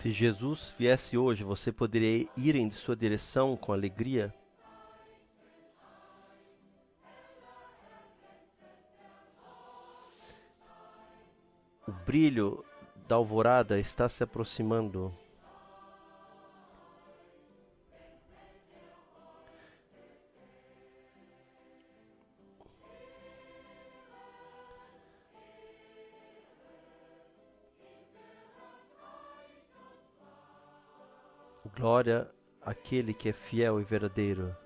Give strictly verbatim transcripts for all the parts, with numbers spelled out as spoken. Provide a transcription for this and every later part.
Se Jesus viesse hoje, você poderia ir em sua direção com alegria? O brilho da alvorada está se aproximando. Glória àquele que é fiel e verdadeiro.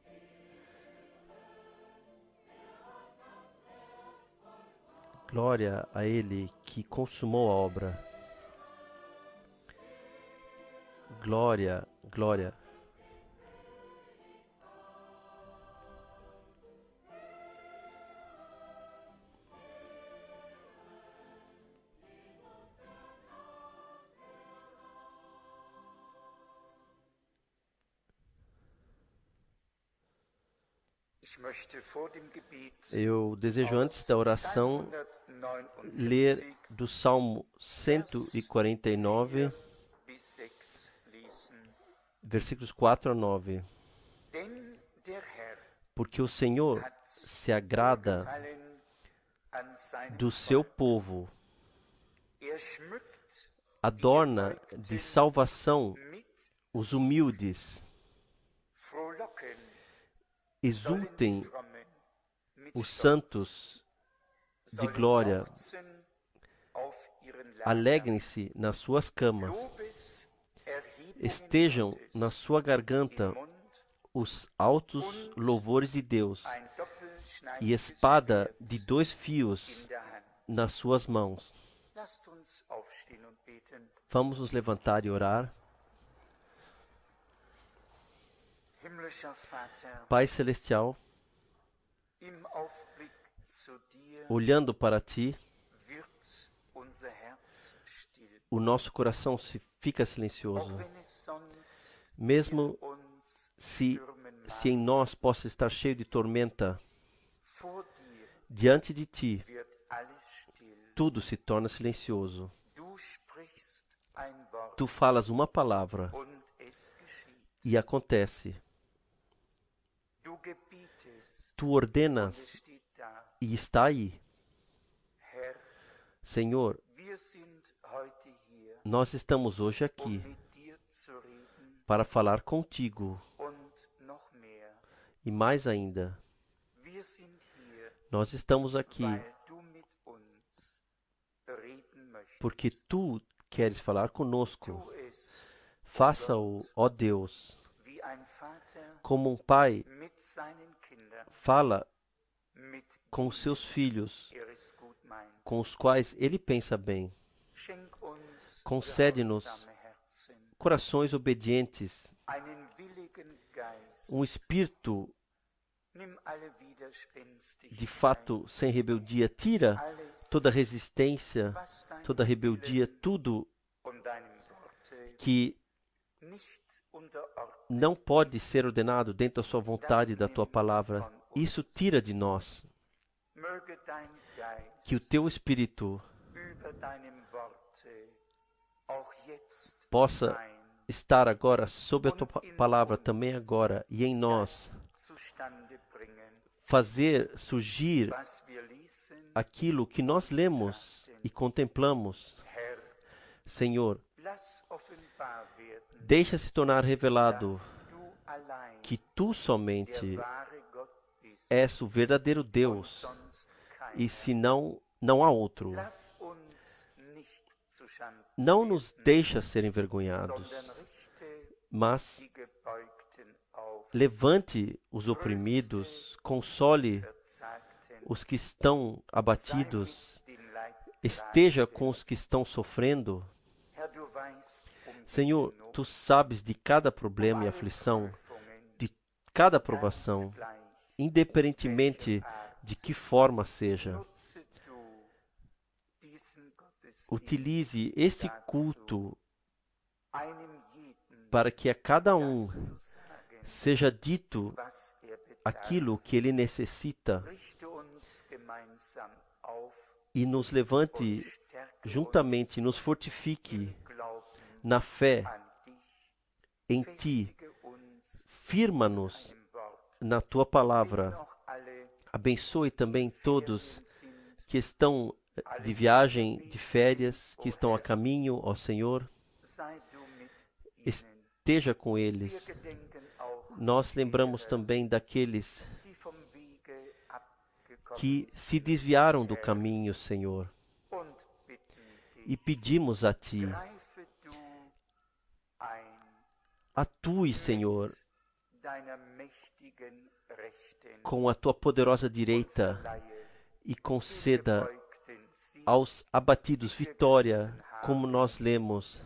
Glória a Ele que consumou a obra. Glória, glória. Eu desejo, antes da oração, ler do Salmo cento e quarenta e nove, versículos quatro a nove. Porque o Senhor se agrada do seu povo, adorna de salvação os humildes. Exultem os santos de glória, alegrem-se nas suas camas, estejam na sua garganta os altos louvores de Deus e espada de dois fios nas suas mãos. Vamos nos levantar e orar. Pai Celestial, olhando para Ti, o nosso coração se fica silencioso. Mesmo se, se em nós possa estar cheio de tormenta, diante de Ti, tudo se torna silencioso. Tu falas uma palavra e acontece. Tu ordenas e está aí. Senhor, nós estamos hoje aqui para falar contigo. E mais ainda, nós estamos aqui porque Tu queres falar conosco. Faça-o, ó Deus, como um pai fala com os seus filhos, com os quais ele pensa bem. Concede-nos corações obedientes, um espírito de fato sem rebeldia. Tira toda resistência, toda rebeldia, tudo que não pode ser ordenado dentro da sua vontade e da tua palavra. Isso tira de nós. Que o teu Espírito possa estar agora sob a tua palavra, também agora, e em nós, fazer surgir aquilo que nós lemos e contemplamos. Senhor, deixa se tornar revelado que Tu somente és o verdadeiro Deus, e senão não há outro. Não nos deixa ser envergonhados, mas levante os oprimidos, console os que estão abatidos, esteja com os que estão sofrendo. Senhor, Tu sabes de cada problema e aflição, de cada provação, independentemente de que forma seja. Utilize este culto para que a cada um seja dito aquilo que ele necessita e nos levante juntamente, nos fortifique na fé em Ti. Firma-nos na Tua palavra. Abençoe também todos que estão de viagem, de férias, que estão a caminho, ó Senhor. Esteja com eles. Nós lembramos também daqueles que se desviaram do caminho, Senhor. E pedimos a Ti, atue, Senhor, com a Tua poderosa direita e conceda aos abatidos vitória, como nós lemos.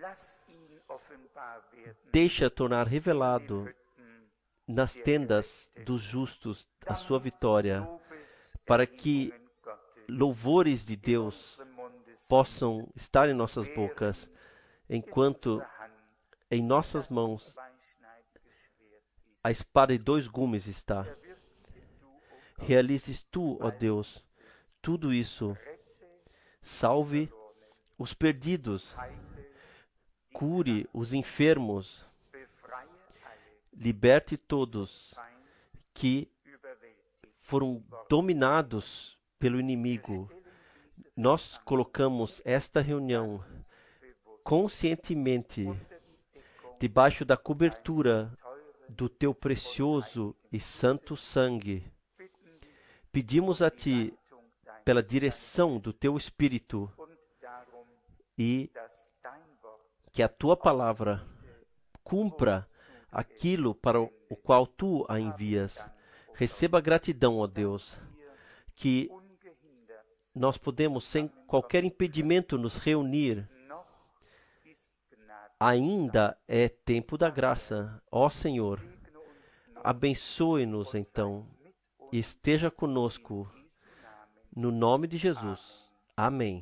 Deixa tornar revelado nas tendas dos justos a sua vitória, para que louvores de Deus possam estar em nossas bocas, enquanto em nossas mãos a espada de dois gumes está. Realizes Tu, ó Deus, tudo isso. Salve os perdidos, cure os enfermos, liberte todos que foram dominados pelo inimigo. Nós colocamos esta reunião conscientemente debaixo da cobertura do Teu precioso e santo sangue. Pedimos a Ti pela direção do Teu Espírito e que a Tua palavra cumpra aquilo para o qual Tu a envias. Receba gratidão, ó Deus, que nós podemos, sem qualquer impedimento, nos reunir. Ainda é tempo da graça. Ó Senhor, abençoe-nos então e esteja conosco. No nome de Jesus. Amém.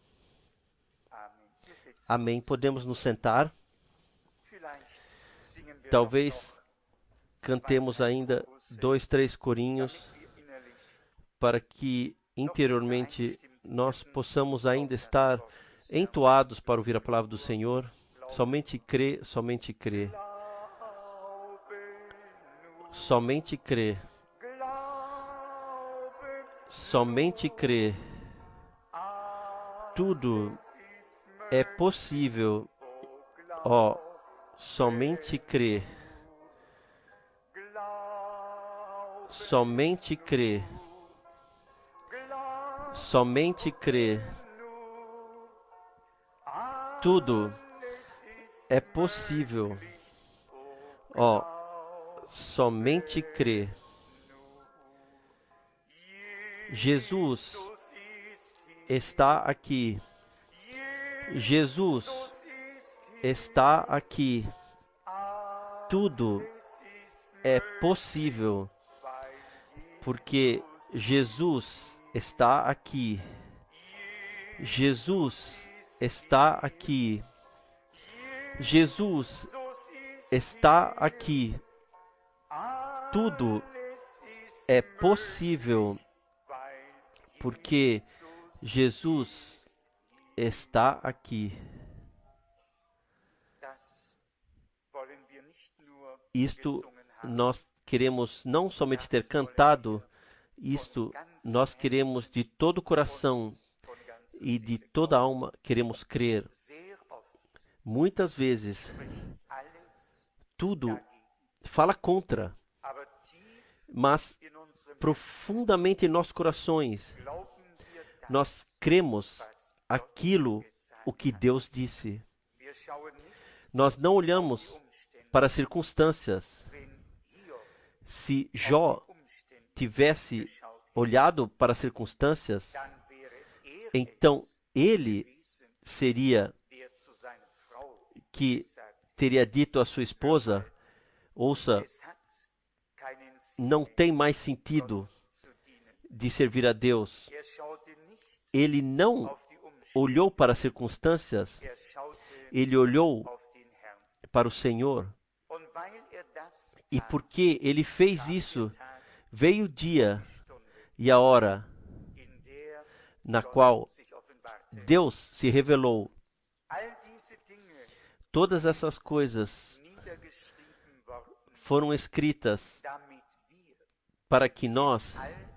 Amém. Podemos nos sentar. Talvez cantemos ainda dois, três corinhos para que interiormente nós possamos ainda estar entoados para ouvir a palavra do Senhor. Somente crê, somente crê. Somente crê. Somente crê. Tudo é possível. Ó, somente crê. Somente crê. Somente crê. Tudo é possível. Ó, somente crê. Jesus está aqui. Jesus está aqui. Tudo é possível, porque Jesus está aqui. Jesus está aqui. Jesus está aqui. Tudo é possível, porque Jesus está aqui. Isto nós queremos não somente ter cantado, isto nós queremos de todo o coração e de toda a alma, queremos crer. Muitas vezes, tudo fala contra, mas profundamente em nossos corações, nós cremos aquilo o que Deus disse. Nós não olhamos para as circunstâncias. Se Jó tivesse olhado para as circunstâncias, então ele seria que teria dito à sua esposa: ouça, não tem mais sentido de servir a Deus. Ele não olhou para as circunstâncias, ele olhou para o Senhor. E porque ele fez isso, veio o dia e a hora na qual Deus se revelou. Todas essas coisas foram escritas para que nós,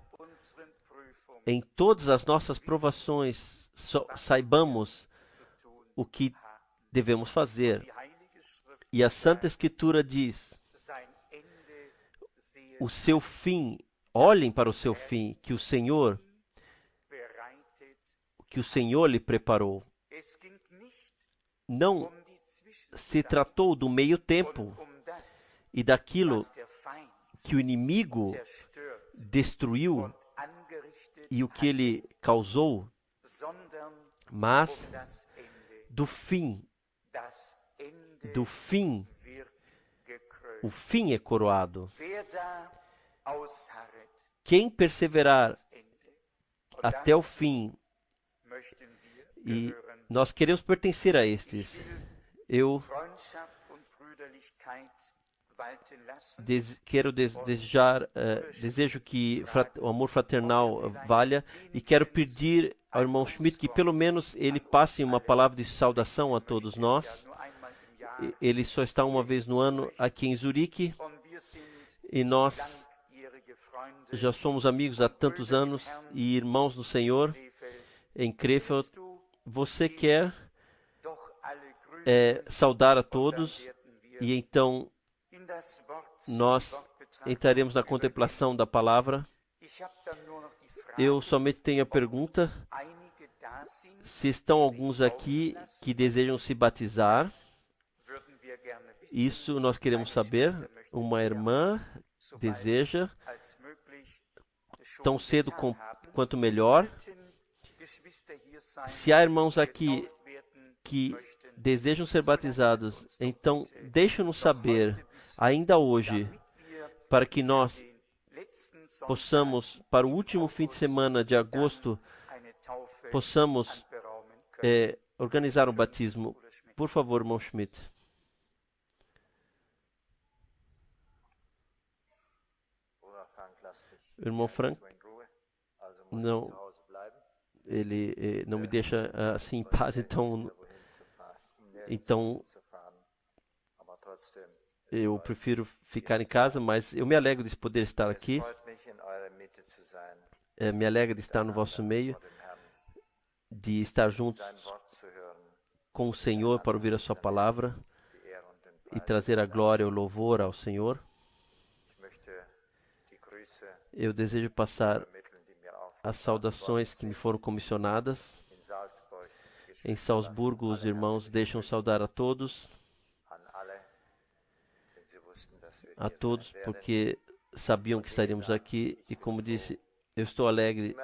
em todas as nossas provações, so, saibamos o que devemos fazer. E a Santa Escritura diz: o seu fim, olhem para o seu fim, que o Senhor, que o Senhor lhe preparou. Não se tratou do meio tempo e daquilo que o inimigo destruiu e o que ele causou, mas do fim, do fim, o fim é coroado. Quem perseverar até o fim, e nós queremos pertencer a estes. Eu Des, quero des, desejar, uh, desejo que frat, o amor fraternal valha, e quero pedir ao irmão Schmidt que pelo menos ele passe uma palavra de saudação a todos nós. Ele só está uma vez no ano aqui em Zurique e nós já somos amigos há tantos anos e irmãos do Senhor em Krefeld. Você quer é, saudar a todos, e então nós entraremos na contemplação da palavra. Eu somente tenho a pergunta: se estão alguns aqui que desejam se batizar. Isso nós queremos saber. Uma irmã deseja, tão cedo com, quanto melhor. Se há irmãos aqui que desejam ser batizados, então deixe-nos saber ainda hoje, para que nós possamos, para o último fim de semana de agosto, possamos é, organizar um batismo. Por favor, irmão Schmidt. Irmão Frank, não, ele eh, não me deixa assim em paz, então, então eu prefiro ficar em casa, mas eu me alegro de poder estar aqui. É, me alegra de estar no vosso meio, de estar juntos com o Senhor para ouvir a sua palavra e trazer a glória e o louvor ao Senhor. Eu desejo passar as saudações que me foram comissionadas. Em Salzburgo, os irmãos deixam saudar a todos, a todos, porque sabiam que estaríamos aqui, e como disse, eu estou alegre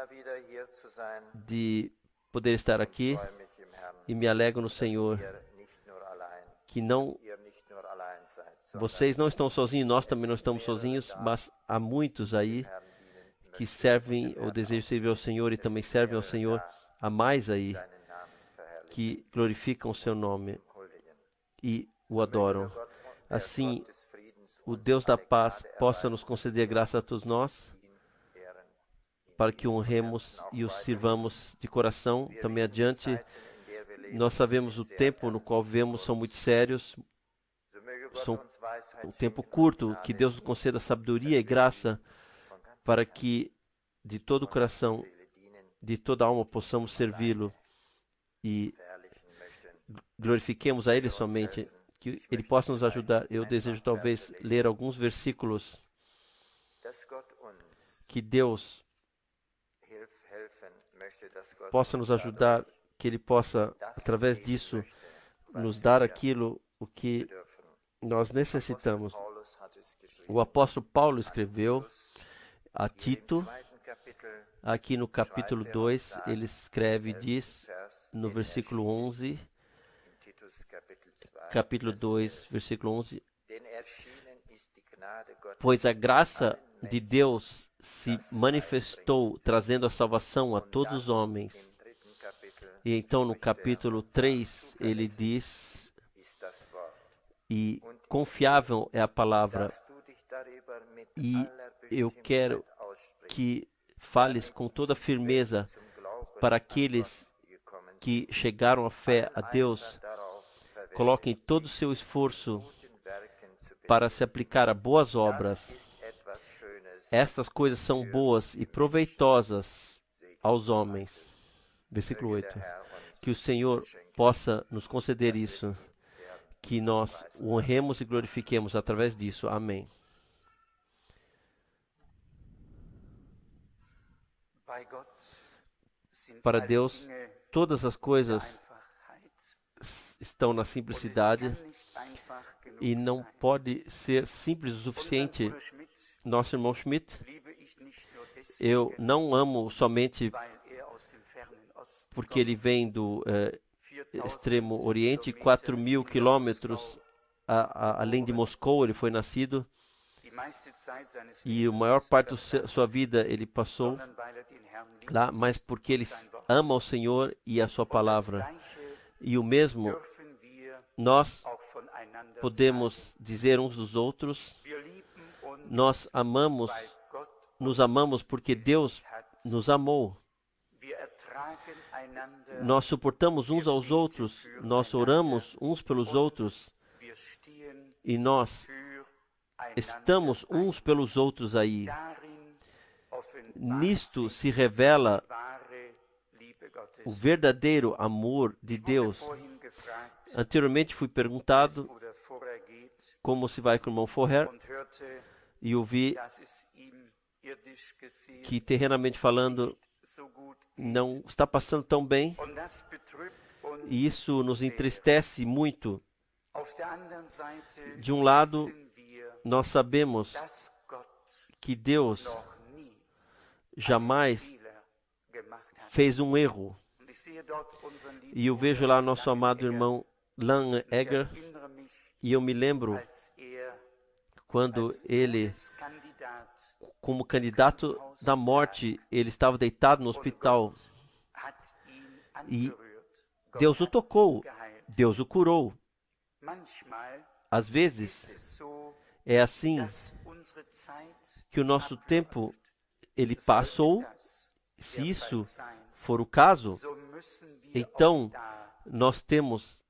de poder estar aqui e me alegro no Senhor, que não, vocês não estão sozinhos, nós também não estamos sozinhos, mas há muitos aí que servem ou desejam servir ao Senhor e também servem ao Senhor. Há mais aí que glorificam o seu nome e o adoram. Assim, o Deus da paz possa nos conceder graça a todos nós, para que o honremos e o sirvamos de coração. Também adiante, nós sabemos o tempo no qual vivemos são muito sérios, são um tempo curto. Que Deus nos conceda sabedoria e graça para que de todo o coração, de toda a alma possamos servi-lo e glorifiquemos a Ele somente, que Ele possa nos ajudar. Eu desejo talvez ler alguns versículos que Deus possa nos ajudar, que Ele possa, através disso, nos dar aquilo o que nós necessitamos. O apóstolo Paulo escreveu a Tito, aqui no capítulo dois, ele escreve e diz, no versículo onze, capítulo dois, versículo onze, pois a graça de Deus se manifestou, trazendo a salvação a todos os homens. E então no capítulo três ele diz, e confiável é a palavra, e eu quero que fales com toda firmeza para aqueles que chegaram à fé a Deus, coloquem todo o seu esforço para se aplicar a boas obras. Essas coisas são boas e proveitosas aos homens. Versículo oito. Que o Senhor possa nos conceder isso, que nós o honremos e glorifiquemos através disso. Amém. Para Deus, todas as coisas estão na simplicidade e não pode ser simples o suficiente. Nosso irmão Schmidt, eu não amo somente porque ele vem do eh, extremo oriente, quatro mil quilômetros a, a, além de Moscou, ele foi nascido, e a maior parte da sua vida ele passou lá, mas porque ele ama o Senhor e a sua palavra. E o mesmo nós podemos dizer uns dos outros. Nós amamos, nos amamos porque Deus nos amou. Nós suportamos uns aos outros, nós oramos uns pelos outros e nós estamos uns pelos outros aí. Nisto se revela o verdadeiro amor de Deus. Anteriormente fui perguntado como se vai com o irmão Forrer e ouvi que, terrenamente falando, não está passando tão bem, e isso nos entristece muito. De um lado, nós sabemos que Deus jamais fez um erro. E eu vejo lá nosso amado irmão Lan Egger, e eu me lembro quando ele, como candidato da morte, ele estava deitado no hospital e Deus o tocou, Deus o curou. Às vezes é assim que o nosso tempo ele passou. Se isso for o caso, então nós temos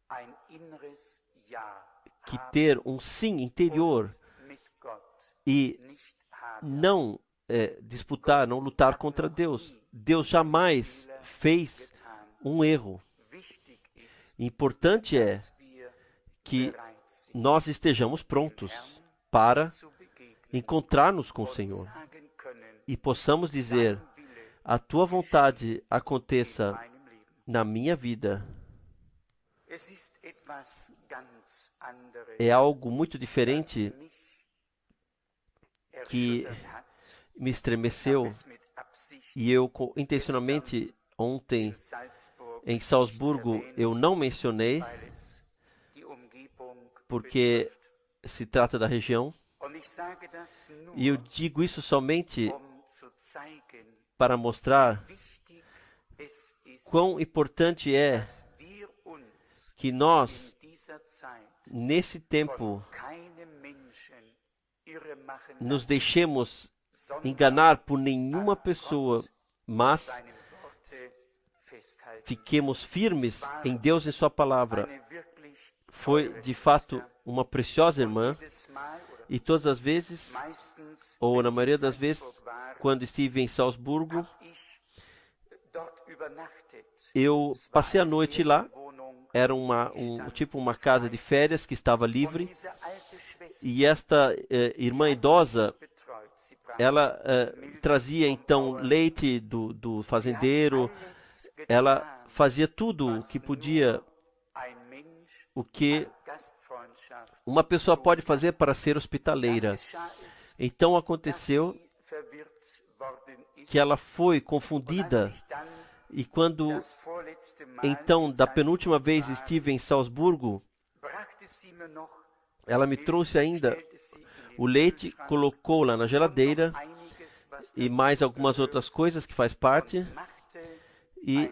que ter um sim interior e não é, disputar, não lutar contra Deus. Deus jamais fez um erro. Importante é que nós estejamos prontos para encontrar-nos com o Senhor e possamos dizer: a tua vontade aconteça na minha vida. É algo muito diferente que me estremeceu, e eu intencionalmente ontem em Salzburgo eu não mencionei porque se trata da região, e eu digo isso somente para mostrar quão importante é que nós, nesse tempo, nos deixemos enganar por nenhuma pessoa, mas fiquemos firmes em Deus e sua palavra. Foi, de fato, uma preciosa irmã, e todas as vezes, ou na maioria das vezes, quando estive em Salzburgo, eu passei a noite lá. Era uma, um, tipo uma casa de férias que estava livre, e esta eh, irmã idosa, ela eh, trazia então leite do, do fazendeiro, ela fazia tudo o que podia, o que uma pessoa pode fazer para ser hospitaleira. Então aconteceu que ela foi confundida, e quando então da penúltima vez estive em Salzburgo, ela me trouxe ainda o leite, colocou lá na geladeira e mais algumas outras coisas que faz parte, e,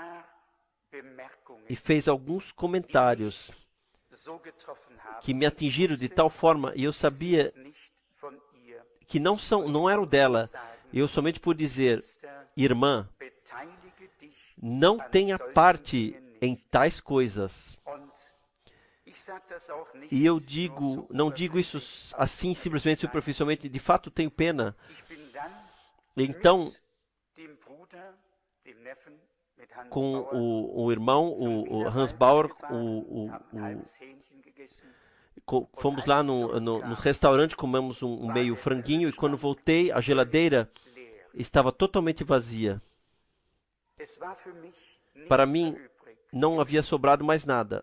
e fez alguns comentários que me atingiram de tal forma, e eu sabia que não são, não eram dela. Eu somente pude dizer: irmã, não tenha parte em tais coisas. E eu digo, não digo isso assim simplesmente superficialmente, de fato tenho pena. Então, com o, o irmão, o, o Hans Bauer, o, o, o, fomos lá no, no, no restaurante, comemos um, um meio franguinho, e quando voltei, a geladeira estava totalmente vazia. Para mim, não havia sobrado mais nada.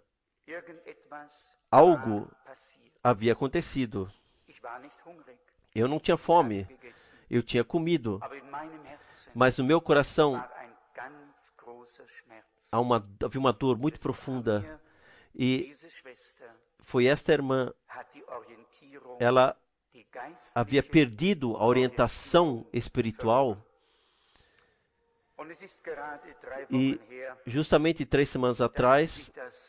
Algo havia acontecido. Eu não tinha fome. Eu tinha comido. Mas no meu coração há uma, havia uma dor muito profunda. E foi esta irmã, ela havia perdido a orientação espiritual. E justamente três semanas atrás,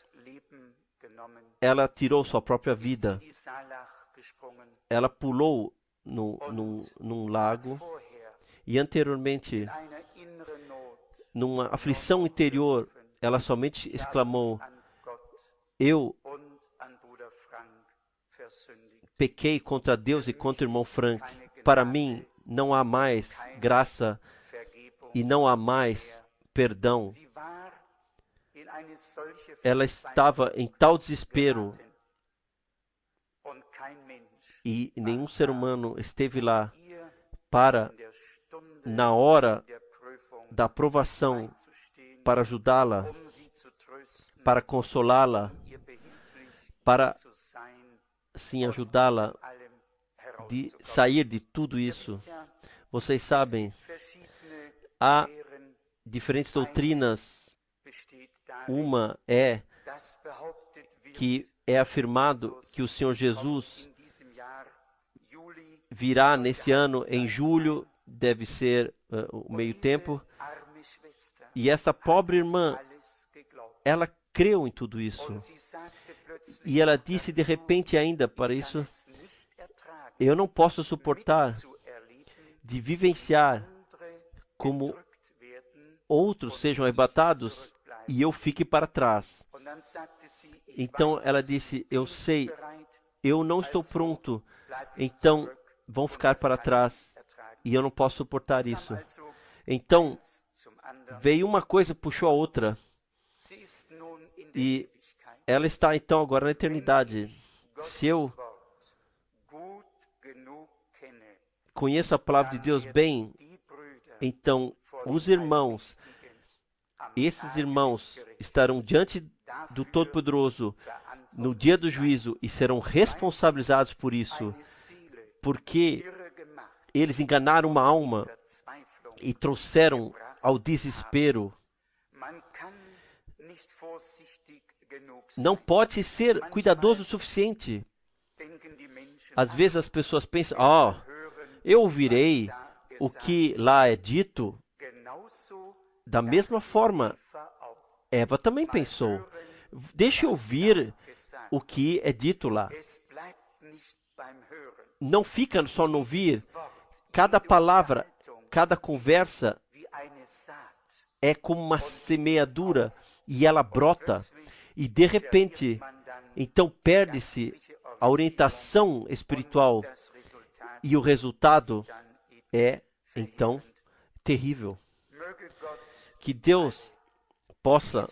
ela tirou sua própria vida. Ela pulou no, no, num lago e anteriormente, numa aflição interior, ela somente exclamou: eu pequei contra Deus e contra o irmão Frank. Para mim não há mais graça e não há mais perdão. Ela estava em tal desespero e nenhum ser humano esteve lá para, na hora da provação, para ajudá-la, para consolá-la, para, sim, ajudá-la de sair de tudo isso. Vocês sabem, há diferentes doutrinas. Uma é que é afirmado que o Senhor Jesus virá nesse ano, em julho, deve ser uh, o meio tempo. E essa pobre irmã, ela creu em tudo isso. E ela disse de repente ainda para isso: eu não posso suportar de vivenciar como outros sejam arrebatados e eu fique para trás. Então ela disse: eu sei, eu não estou pronto, então vão ficar para trás e eu não posso suportar isso. Então veio uma coisa, puxou a outra, e ela está então agora na eternidade. Se eu conheço a palavra de Deus bem, então os irmãos, esses irmãos estarão diante do Todo-Poderoso no dia do juízo e serão responsabilizados por isso, porque eles enganaram uma alma e trouxeram ao desespero. Não pode ser cuidadoso o suficiente. Às vezes as pessoas pensam: oh, eu ouvirei o que lá é dito. Da mesma forma, Eva também pensou: deixa eu ouvir o que é dito lá. Não fica só no ouvir. Cada palavra, cada conversa é como uma semeadura e ela brota. E de repente, então perde-se a orientação espiritual e o resultado é, então, terrível. Que Deus possa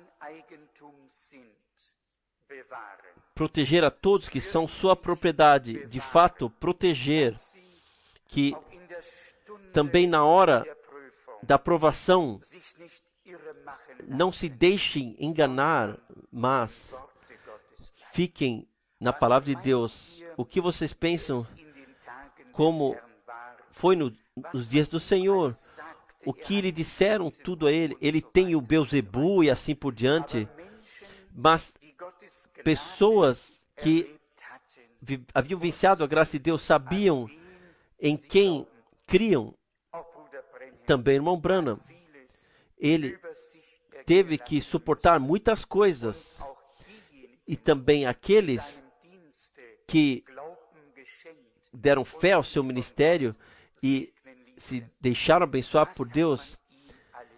proteger a todos que são sua propriedade, de fato, proteger, que também na hora da provação não se deixem enganar, mas fiquem na palavra de Deus. O que vocês pensam como foi no, nos dias do Senhor? O que lhe disseram tudo a ele? Ele tem o Beelzebu e assim por diante. Mas pessoas que vi, haviam vivenciado a graça de Deus sabiam em quem criam. Também irmão Branham, ele teve que suportar muitas coisas. E também aqueles que deram fé ao seu ministério e se deixaram abençoar por Deus.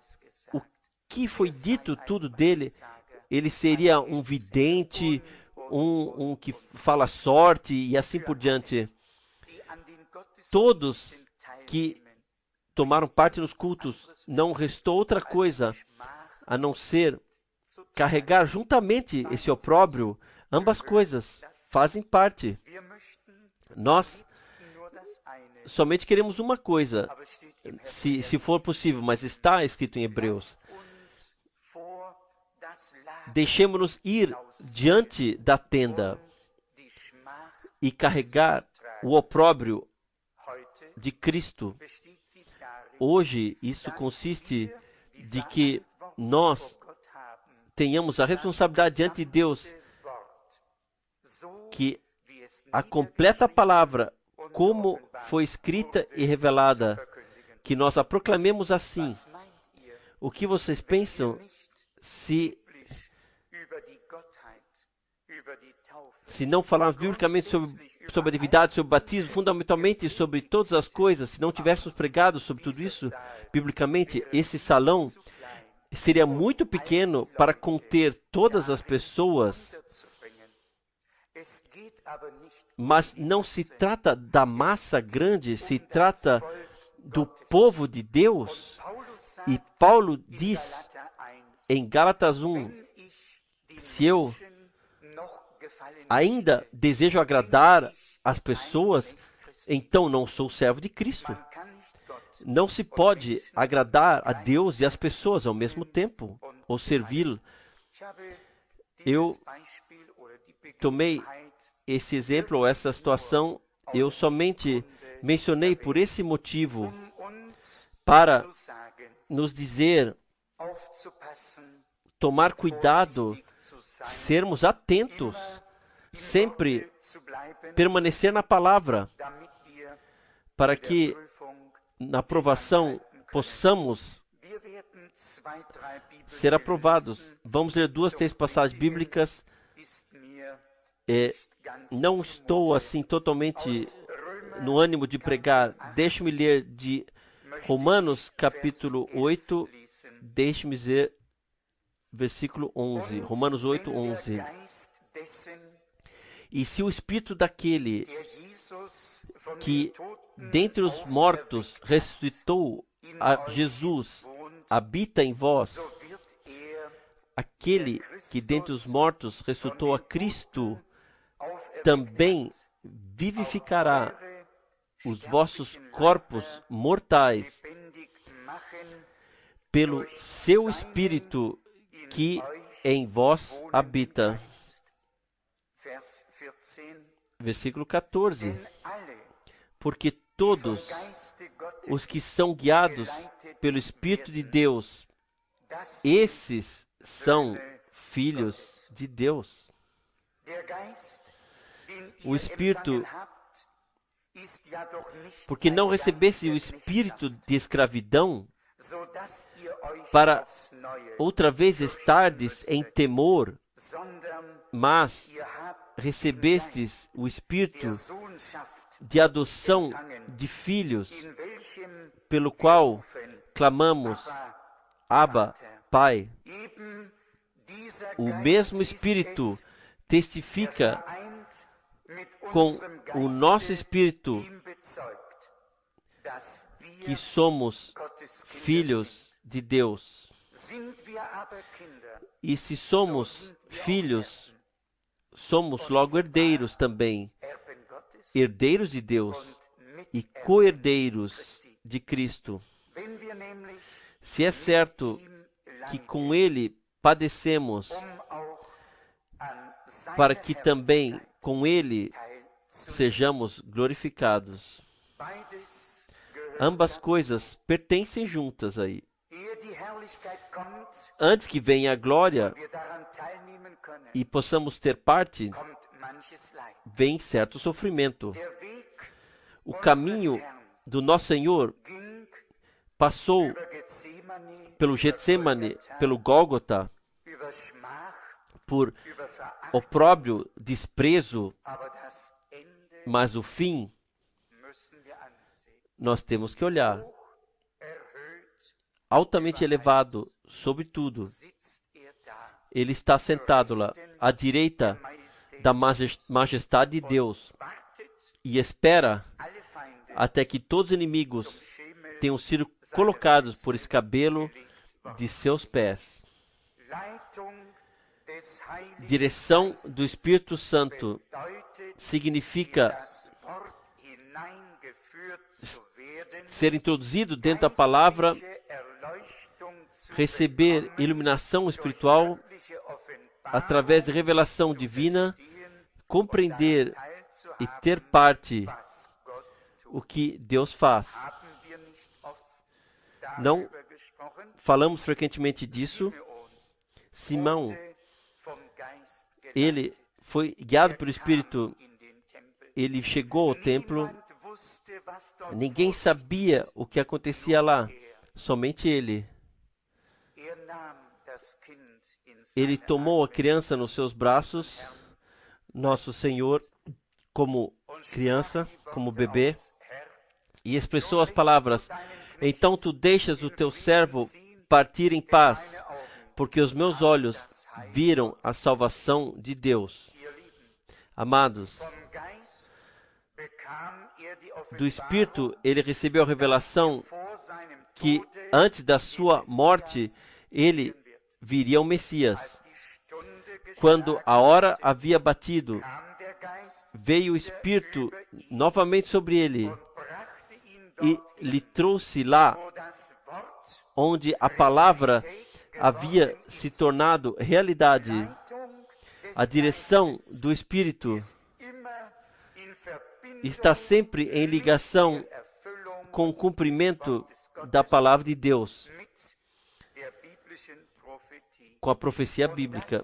O que foi dito tudo dele? Ele seria um vidente, um, um que fala sorte e assim por diante. Todos que tomaram parte nos cultos, não restou outra coisa a não ser carregar juntamente esse opróbrio. Ambas coisas fazem parte. Nós somente queremos uma coisa, se, se for possível, mas está escrito em Hebreus. Deixemos-nos ir diante da tenda e carregar o opróbrio de Cristo. Hoje, isso consiste de que nós tenhamos a responsabilidade diante de Deus, que a completa palavra, como foi escrita e revelada, que nós a proclamemos assim. O que vocês pensam se, se não falarmos biblicamente sobre, sobre a divindade, sobre o batismo, fundamentalmente sobre todas as coisas, se não tivéssemos pregado sobre tudo isso biblicamente, esse salão seria muito pequeno para conter todas as pessoas. Mas não se trata da massa grande, se trata do povo de Deus. E Paulo diz em Gálatas um, se eu ainda desejo agradar as pessoas, então não sou servo de Cristo. Não se pode agradar a Deus e as pessoas ao mesmo tempo, ou servi-lo. Eu tomei esse exemplo, ou essa situação, eu somente mencionei por esse motivo, para nos dizer, tomar cuidado, sermos atentos, sempre permanecer na palavra, para que na aprovação possamos ser aprovados. Vamos ler duas, três passagens bíblicas. É, não estou assim totalmente no ânimo de pregar. Deixe-me ler de Romanos capítulo oito, deixe-me ler versículo onze. Romanos oito, onze. E se o Espírito daquele que dentre os mortos ressuscitou a Jesus habita em vós, aquele que dentre os mortos ressuscitou a Cristo também vivificará os vossos corpos mortais pelo seu Espírito que em vós habita. Versículo quatorze. Porque todos os que são guiados pelo Espírito de Deus, esses são filhos de Deus. O Espírito, porque não recebesse o espírito de escravidão, para outra vez estardes em temor, mas recebestes o espírito de adoção de filhos, pelo qual clamamos, Abba, Pai. O mesmo Espírito testifica com o nosso espírito que somos filhos de Deus. E se somos filhos, somos logo herdeiros também, herdeiros de Deus e co-herdeiros de Cristo. Se é certo que com Ele padecemos, para que também com Ele sejamos glorificados. Ambas coisas pertencem juntas aí. Antes que venha a glória e possamos ter parte, vem certo sofrimento. O caminho do nosso Senhor passou pelo Getsemane, pelo Gólgota, por opróbrio, desprezo, mas o fim nós temos que olhar. Altamente elevado sobre tudo, Ele está sentado lá, à direita da majestade de Deus e espera até que todos os inimigos tenham sido colocados por escabelo de seus pés. Direção do Espírito Santo significa ser introduzido dentro da palavra, receber iluminação espiritual através de revelação divina, compreender e ter parte o que Deus faz. Não falamos frequentemente disso. Simão, ele foi guiado pelo Espírito, ele chegou ao templo, ninguém sabia o que acontecia lá, somente ele. Ele tomou a criança nos seus braços, nosso Senhor, como criança, como bebê, e expressou as palavras: então tu deixas o teu servo partir em paz, porque os meus olhos viram a salvação de Deus. Amados, do Espírito ele recebeu a revelação que antes da sua morte ele viria o Messias. Quando a hora havia batido, veio o Espírito novamente sobre ele e lhe trouxe lá onde a palavra havia se tornado realidade. A direção do Espírito está sempre em ligação com o cumprimento da palavra de Deus, com a profecia bíblica.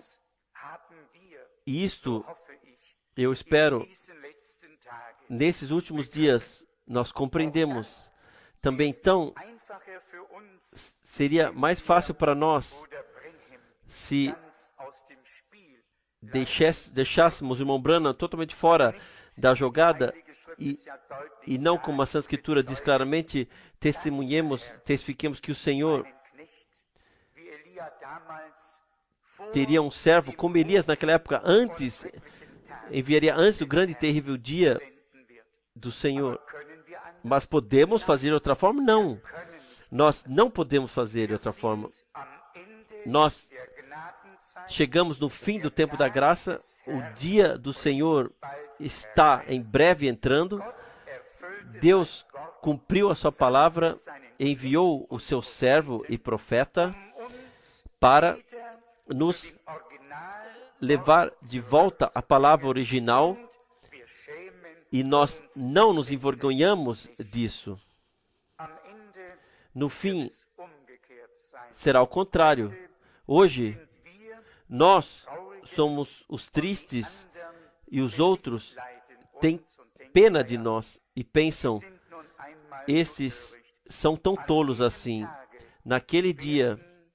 E isto, eu espero, nesses últimos dias, nós compreendemos. Também, então, seria mais fácil para nós se deixasse, deixássemos o irmão Branham totalmente fora da jogada e, e não, como a Santa Escritura diz claramente, testemunhemos, testifiquemos que o Senhor teria um servo como Elias naquela época, antes, enviaria antes do grande e terrível dia do Senhor. Mas podemos fazer de outra forma? Não. Nós não podemos fazer de outra forma. Nós chegamos no fim do tempo da graça, o dia do Senhor está em breve entrando. Deus cumpriu a sua palavra, enviou o seu servo e profeta para nos levar de volta à palavra original, e nós não nos envergonhamos disso. No fim, será o contrário. Hoje, nós somos os tristes e os outros têm pena de nós e pensam: esses são tão tolos assim. Naquele dia,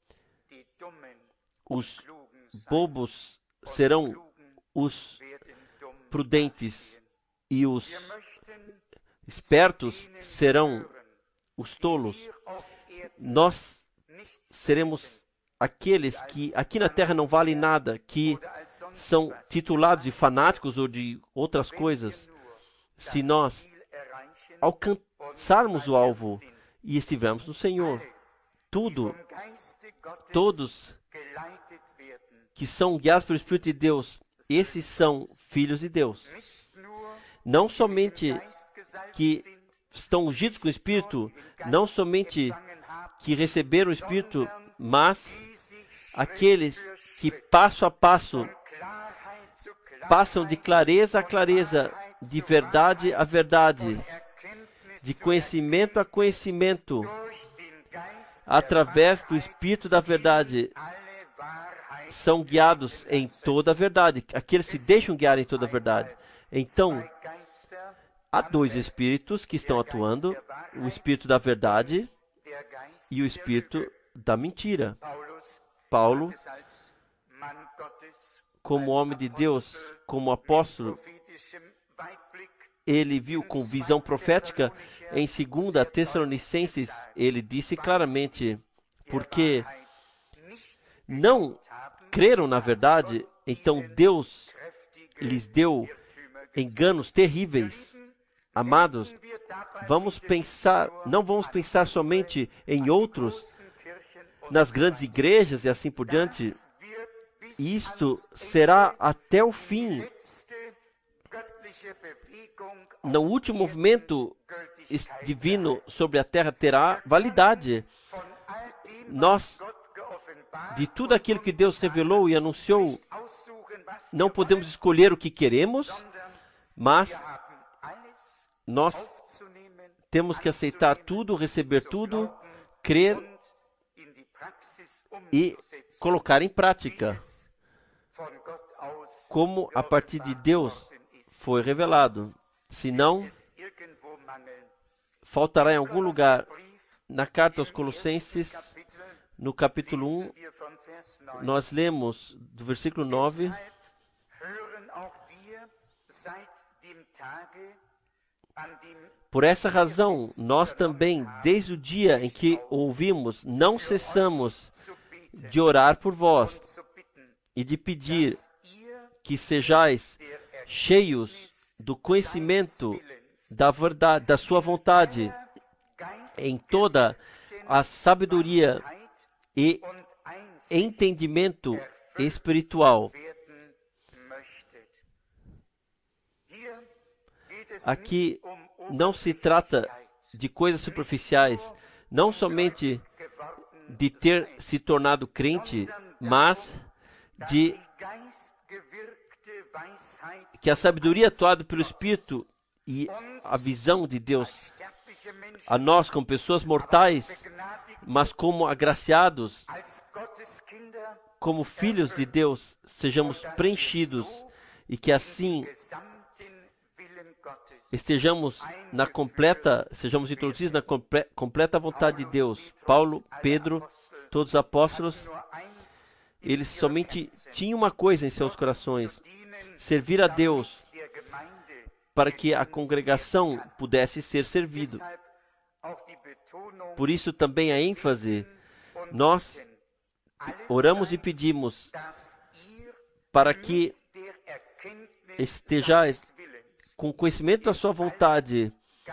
os bobos serão os prudentes e os espertos serão os tolos. Nós seremos aqueles que aqui na terra não valem nada, que são titulados de fanáticos ou de outras coisas. Se nós alcançarmos o alvo e estivermos no Senhor, tudo, todos que são guiados pelo Espírito de Deus, esses são filhos de Deus. Não somente que estão ungidos com o Espírito, não somente que receberam o Espírito, mas aqueles que passo a passo passam de clareza a clareza, de verdade a verdade, de conhecimento a conhecimento, através do Espírito da verdade, são guiados em toda a verdade. Aqueles que se deixam guiar em toda a verdade. Então, há dois espíritos que estão atuando, o Espírito da verdade e o Espírito da mentira. Paulo, como homem de Deus, como apóstolo, ele viu com visão profética em segunda Tessalonicenses, ele disse claramente: porque não creram na verdade, então Deus lhes deu enganos terríveis. Amados, vamos pensar, não vamos pensar somente em outros, nas grandes igrejas e assim por diante. Isto será até o fim. No último movimento divino sobre a terra terá validade. Nós, de tudo aquilo que Deus revelou e anunciou, não podemos escolher o que queremos, mas nós temos que aceitar tudo, receber tudo, crer e colocar em prática, como a partir de Deus foi revelado. Senão, faltará em algum lugar. Na carta aos Colossenses, no capítulo um, nós lemos do versículo nove: por essa razão, nós também, desde o dia em que ouvimos, não cessamos de orar por vós e de pedir que sejais cheios do conhecimento da verdade, da sua vontade, em toda a sabedoria e entendimento espiritual. Aqui não se trata de coisas superficiais, não somente de ter se tornado crente, mas de que a sabedoria atuada pelo Espírito e a visão de Deus a nós como pessoas mortais, mas como agraciados, como filhos de Deus, sejamos preenchidos e que assim estejamos na completa, sejamos introduzidos na comple, completa vontade de Deus. Paulo, Pedro, todos os apóstolos, eles somente tinham uma coisa em seus corações: servir a Deus, para que a congregação pudesse ser servido. Por isso também a ênfase, nós oramos e pedimos para que estejais com conhecimento da sua vontade,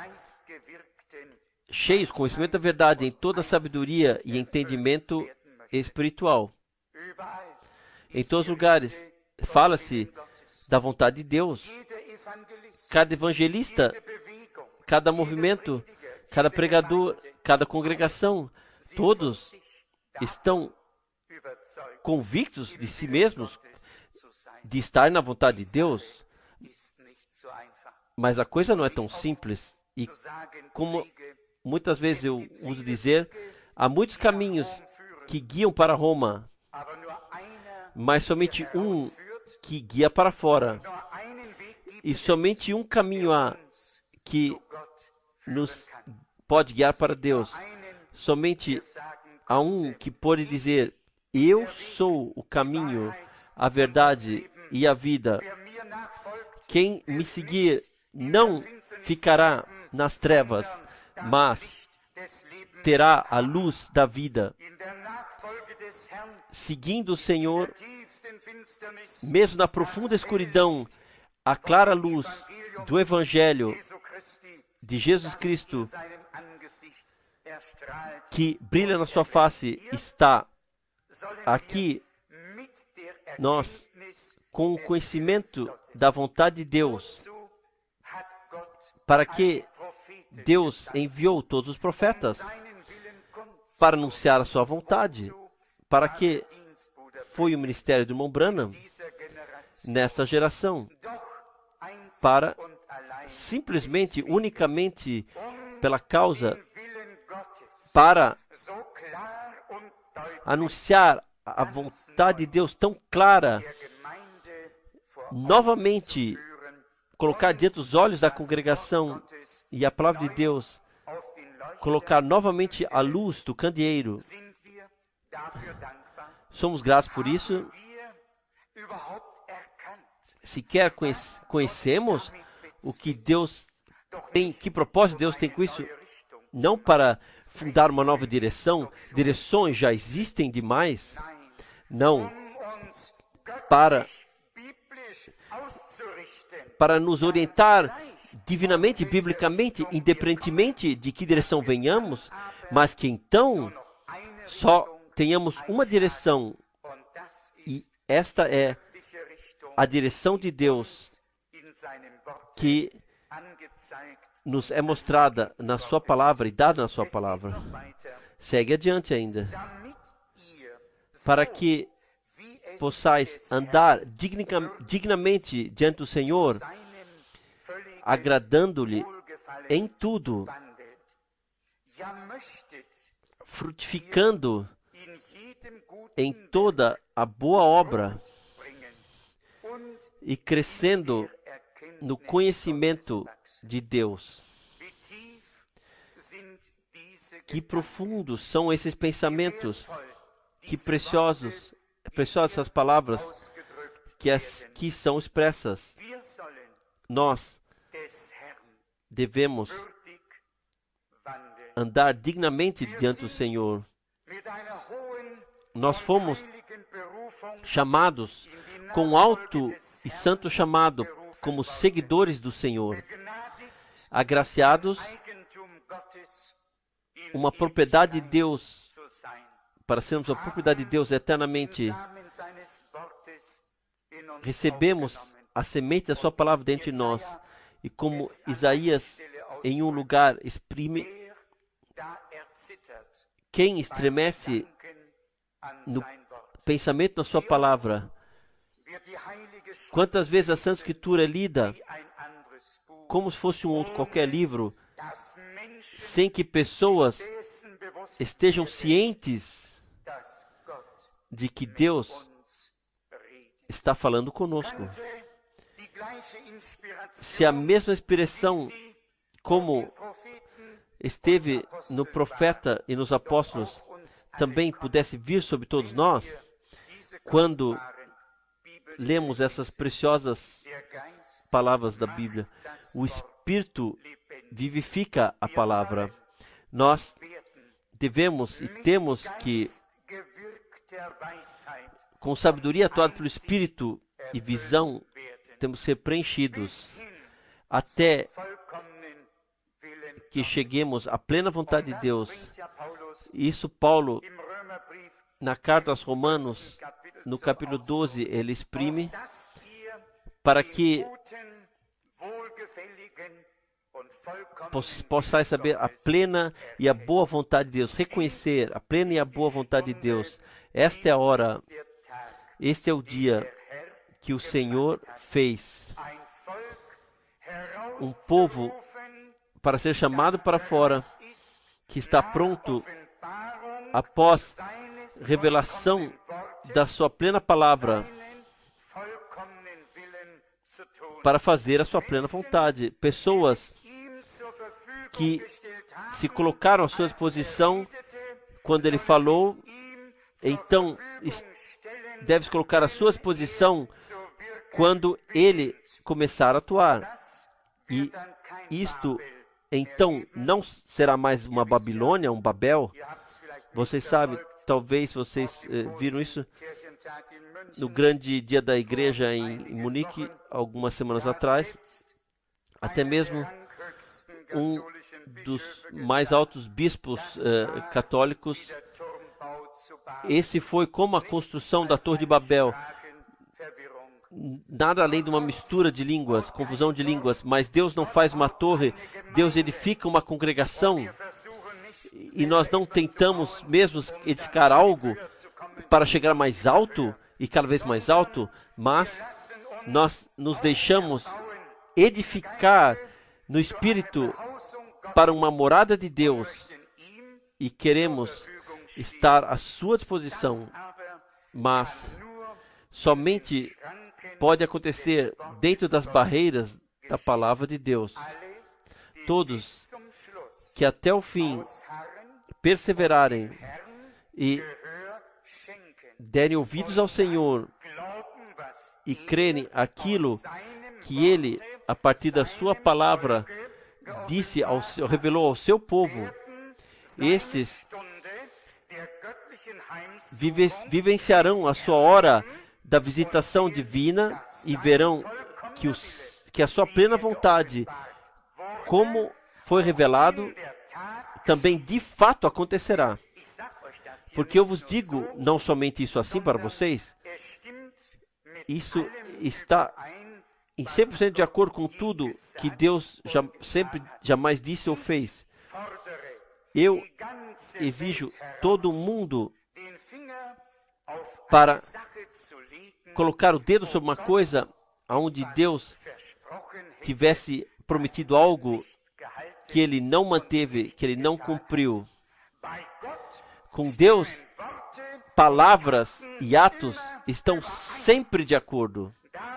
cheios de conhecimento da verdade, em toda sabedoria e entendimento espiritual. Em todos os lugares fala-se da vontade de Deus. Cada evangelista, cada movimento, cada pregador, cada congregação, todos estão convictos de si mesmos, de estar na vontade de Deus. Mas a coisa não é tão simples. E como muitas vezes eu uso dizer, há muitos caminhos que guiam para Roma, mas somente um que guia para fora. E somente um caminho há que nos pode guiar para Deus. Somente há um que pode dizer: eu sou o caminho, a verdade e a vida. Quem me seguir não ficará nas trevas, mas terá a luz da vida. Seguindo o Senhor, mesmo na profunda escuridão, a clara luz do Evangelho de Jesus Cristo, que brilha na sua face, está aqui. Nós, com o conhecimento da vontade de Deus, para que Deus enviou todos os profetas para anunciar a sua vontade, para que foi o ministério do irmão Branham nessa geração, para simplesmente, unicamente pela causa, para anunciar a vontade de Deus tão clara, novamente colocar diante dos olhos da congregação e a palavra de Deus, colocar novamente a luz do candeeiro. Somos gratos por isso. Sequer conhece, conhecemos o que Deus tem, que propósito Deus tem com isso, não para fundar uma nova direção, direções já existem demais, não, para para nos orientar divinamente, biblicamente, independentemente de que direção venhamos, mas que então só tenhamos uma direção, e esta é a direção de Deus que nos é mostrada na sua palavra e dada na sua palavra. Segue adiante ainda. Para que possais andar digna, dignamente diante do Senhor, agradando-lhe em tudo, frutificando em toda a boa obra e crescendo no conhecimento de Deus. Que profundos são esses pensamentos, que preciosos, preciosas essas palavras que aqui são expressas. Nós devemos andar dignamente diante do Senhor. Nós fomos chamados com alto e santo chamado como seguidores do Senhor, agraciados, uma propriedade de Deus, para sermos a propriedade de Deus eternamente. Recebemos a semente da sua palavra dentro de nós, e como Isaías em um lugar exprime, quem estremece no pensamento da sua palavra. Quantas vezes a Santa Escritura é lida como se fosse um outro qualquer livro, sem que pessoas estejam cientes de que Deus está falando conosco. Se a mesma inspiração como esteve no profeta e nos apóstolos também pudesse vir sobre todos nós, quando lemos essas preciosas palavras da Bíblia, o Espírito vivifica a palavra. Nós devemos e temos que, com sabedoria atuada pelo Espírito e visão, temos que ser preenchidos até que cheguemos à plena vontade de Deus. Isso Paulo, na carta aos Romanos, no capítulo doze, ele exprime, para que possais saber a plena e a boa vontade de Deus, reconhecer a plena e a boa vontade de Deus. Esta é a hora, este é o dia que o Senhor fez. Um povo para ser chamado para fora, que está pronto após revelação da sua plena palavra, para fazer a sua plena vontade. Pessoas que se colocaram à sua disposição quando ele falou, então deve colocar à sua disposição quando ele começar a atuar. E isto então não será mais uma Babilônia, um Babel. Vocês sabem, talvez vocês eh, viram isso no grande dia da igreja em, em Munique, algumas semanas atrás. Até mesmo um dos mais altos bispos eh, católicos, esse foi como a construção da Torre de Babel. Nada além de uma mistura de línguas, confusão de línguas, mas Deus não faz uma torre, Deus edifica uma congregação, e nós não tentamos mesmo edificar algo para chegar mais alto e cada vez mais alto, mas nós nos deixamos edificar no Espírito para uma morada de Deus e queremos estar à sua disposição, mas somente pode acontecer dentro das barreiras da palavra de Deus. Todos que até o fim perseverarem e derem ouvidos ao Senhor e crerem aquilo que Ele, a partir da sua palavra, disse ao seu, revelou ao seu povo, estes vive, vivenciarão a sua hora da visitação divina e verão que, os, que a sua plena vontade, como foi revelado, também de fato acontecerá. Porque eu vos digo, não somente isso assim para vocês, isso está em cem por cento de acordo com tudo que Deus já, sempre, jamais disse ou fez. Eu exijo todo mundo para colocar o dedo sobre uma coisa onde Deus tivesse prometido algo que ele não manteve, que ele não cumpriu. Com Deus, palavras e atos estão sempre de acordo.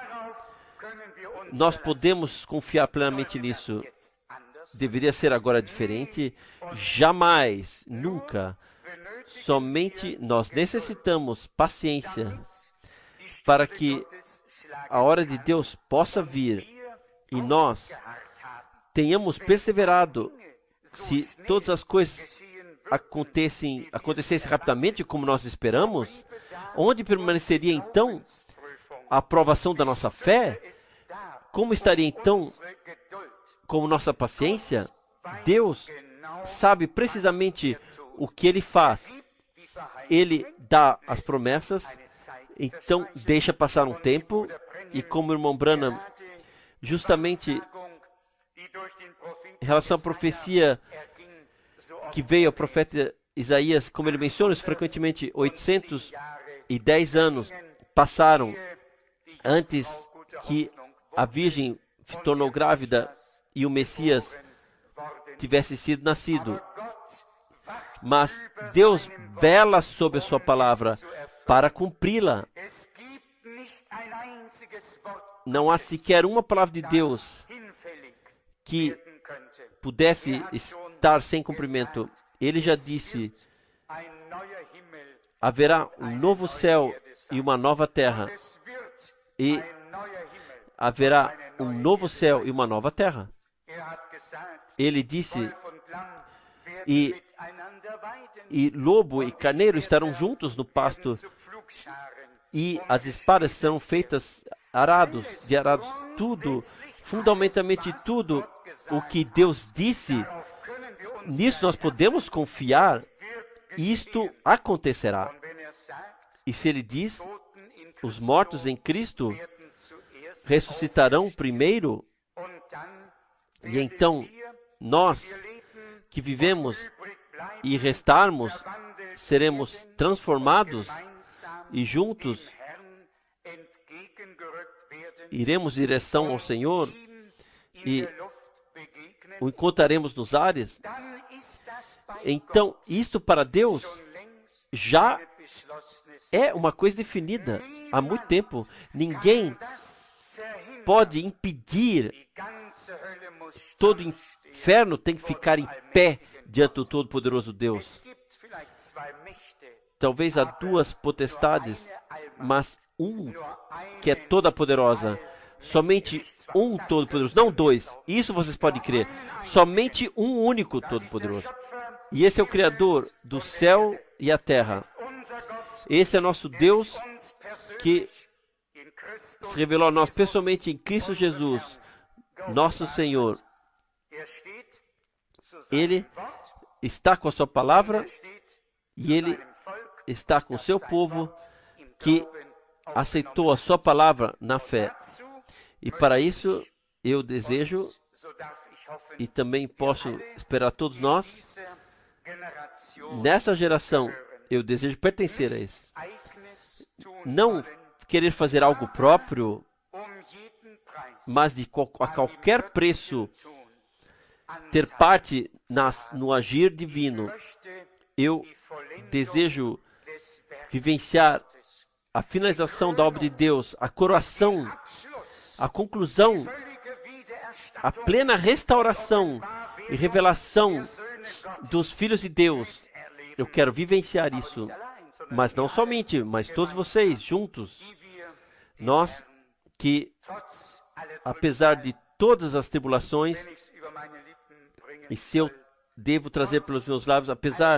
Nós podemos confiar plenamente nisso. Deveria ser agora diferente? Jamais, nunca. Somente nós necessitamos paciência para que a hora de Deus possa vir e nós tenhamos perseverado. Se todas as coisas acontecem, acontecessem rapidamente como nós esperamos, onde permaneceria então a aprovação da nossa fé? Como estaria então como nossa paciência? Deus sabe precisamente o que Ele faz. Ele dá as promessas, então deixa passar um tempo, e como o irmão Branham, justamente em relação à profecia que veio ao profeta Isaías, como ele menciona isso frequentemente, oitocentos e dez anos passaram antes que a Virgem se tornou grávida e o Messias tivesse sido nascido. Mas Deus vela sobre a sua palavra para cumpri-la. Não há sequer uma palavra de Deus que pudesse estar sem cumprimento. Ele já disse: haverá um novo céu e uma nova terra. E haverá um novo céu e uma nova terra. Ele disse, e, e lobo e carneiro estarão juntos no pasto, e as espadas serão feitas arados, de arados. Tudo, fundamentalmente tudo o que Deus disse, nisso nós podemos confiar, isto acontecerá. E se ele diz, os mortos em Cristo ressuscitarão primeiro, e então nós que vivemos e restarmos seremos transformados e juntos iremos em direção ao Senhor e o encontraremos nos ares. Então, isto para Deus já é uma coisa definida há muito tempo. Ninguém pode impedir. Todo inferno tem que ficar em pé diante do Todo-Poderoso Deus. Talvez há duas potestades, mas um que é toda poderosa. Somente um Todo-Poderoso, não dois. Isso vocês podem crer. Somente um único Todo-Poderoso. E esse é o Criador do céu e a terra. Esse é nosso Deus que se revelou a nós pessoalmente em Cristo Jesus, nosso Senhor. Ele está com a sua palavra e ele está com o seu povo que aceitou a sua palavra na fé. E para isso eu desejo, e também posso esperar todos nós, nessa geração, eu desejo pertencer a isso. Não querer fazer algo próprio, mas de a qualquer preço ter parte nas, no agir divino. Eu desejo vivenciar a finalização da obra de Deus, a coroação, a conclusão, a plena restauração e revelação dos filhos de Deus. Eu quero vivenciar isso, mas não somente, mas todos vocês juntos. Nós que, apesar de todas as tribulações, e se eu devo trazer pelos meus lábios, apesar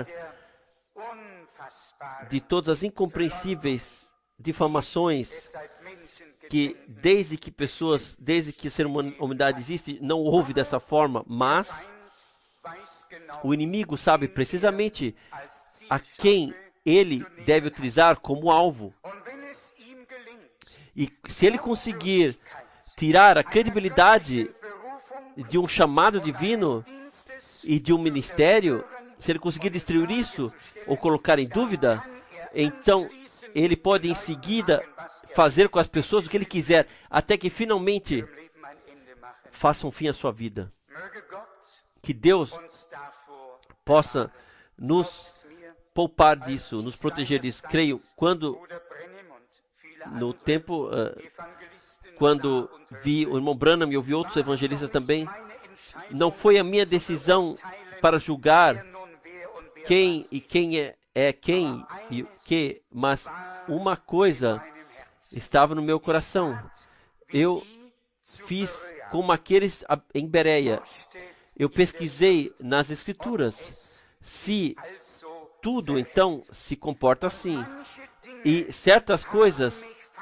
de todas as incompreensíveis difamações que desde que pessoas, desde que a ser humanidade existe, não houve dessa forma, mas o inimigo sabe precisamente a quem ele deve utilizar como alvo. E se ele conseguir tirar a credibilidade de um chamado divino e de um ministério, se ele conseguir destruir isso ou colocar em dúvida, então ele pode em seguida fazer com as pessoas o que ele quiser, até que finalmente façam fim à sua vida. Que Deus possa nos poupar disso, nos proteger disso. Creio, quando no tempo, uh, quando vi o irmão Branham e ouvi outros evangelistas também, não foi a minha decisão para julgar quem e quem é, é quem e o que, mas uma coisa estava no meu coração. Eu fiz como aqueles em Bereia. Eu pesquisei nas Escrituras se tudo então se comporta assim. E certas coisas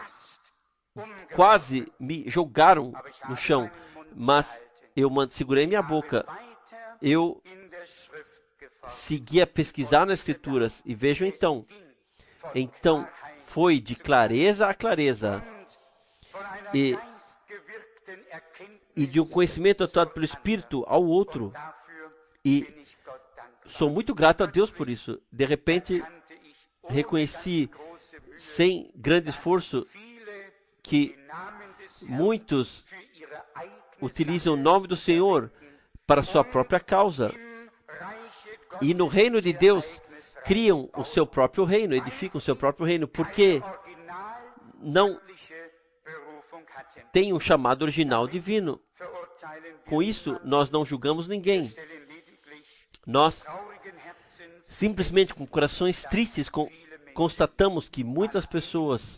quase me jogaram no chão, mas eu segurei minha boca. Eu segui a pesquisar nas Escrituras e vejo então. Então foi de clareza a clareza e, e de um conhecimento atuado pelo Espírito ao outro. E sou muito grato a Deus por isso. De repente, reconheci, sem grande esforço, que muitos utilizam o nome do Senhor para sua própria causa. E no reino de Deus, criam o seu próprio reino, edificam o seu próprio reino, porque não tem um chamado original divino. Com isso, nós não julgamos ninguém. Nós, simplesmente com corações tristes, com, constatamos que muitas pessoas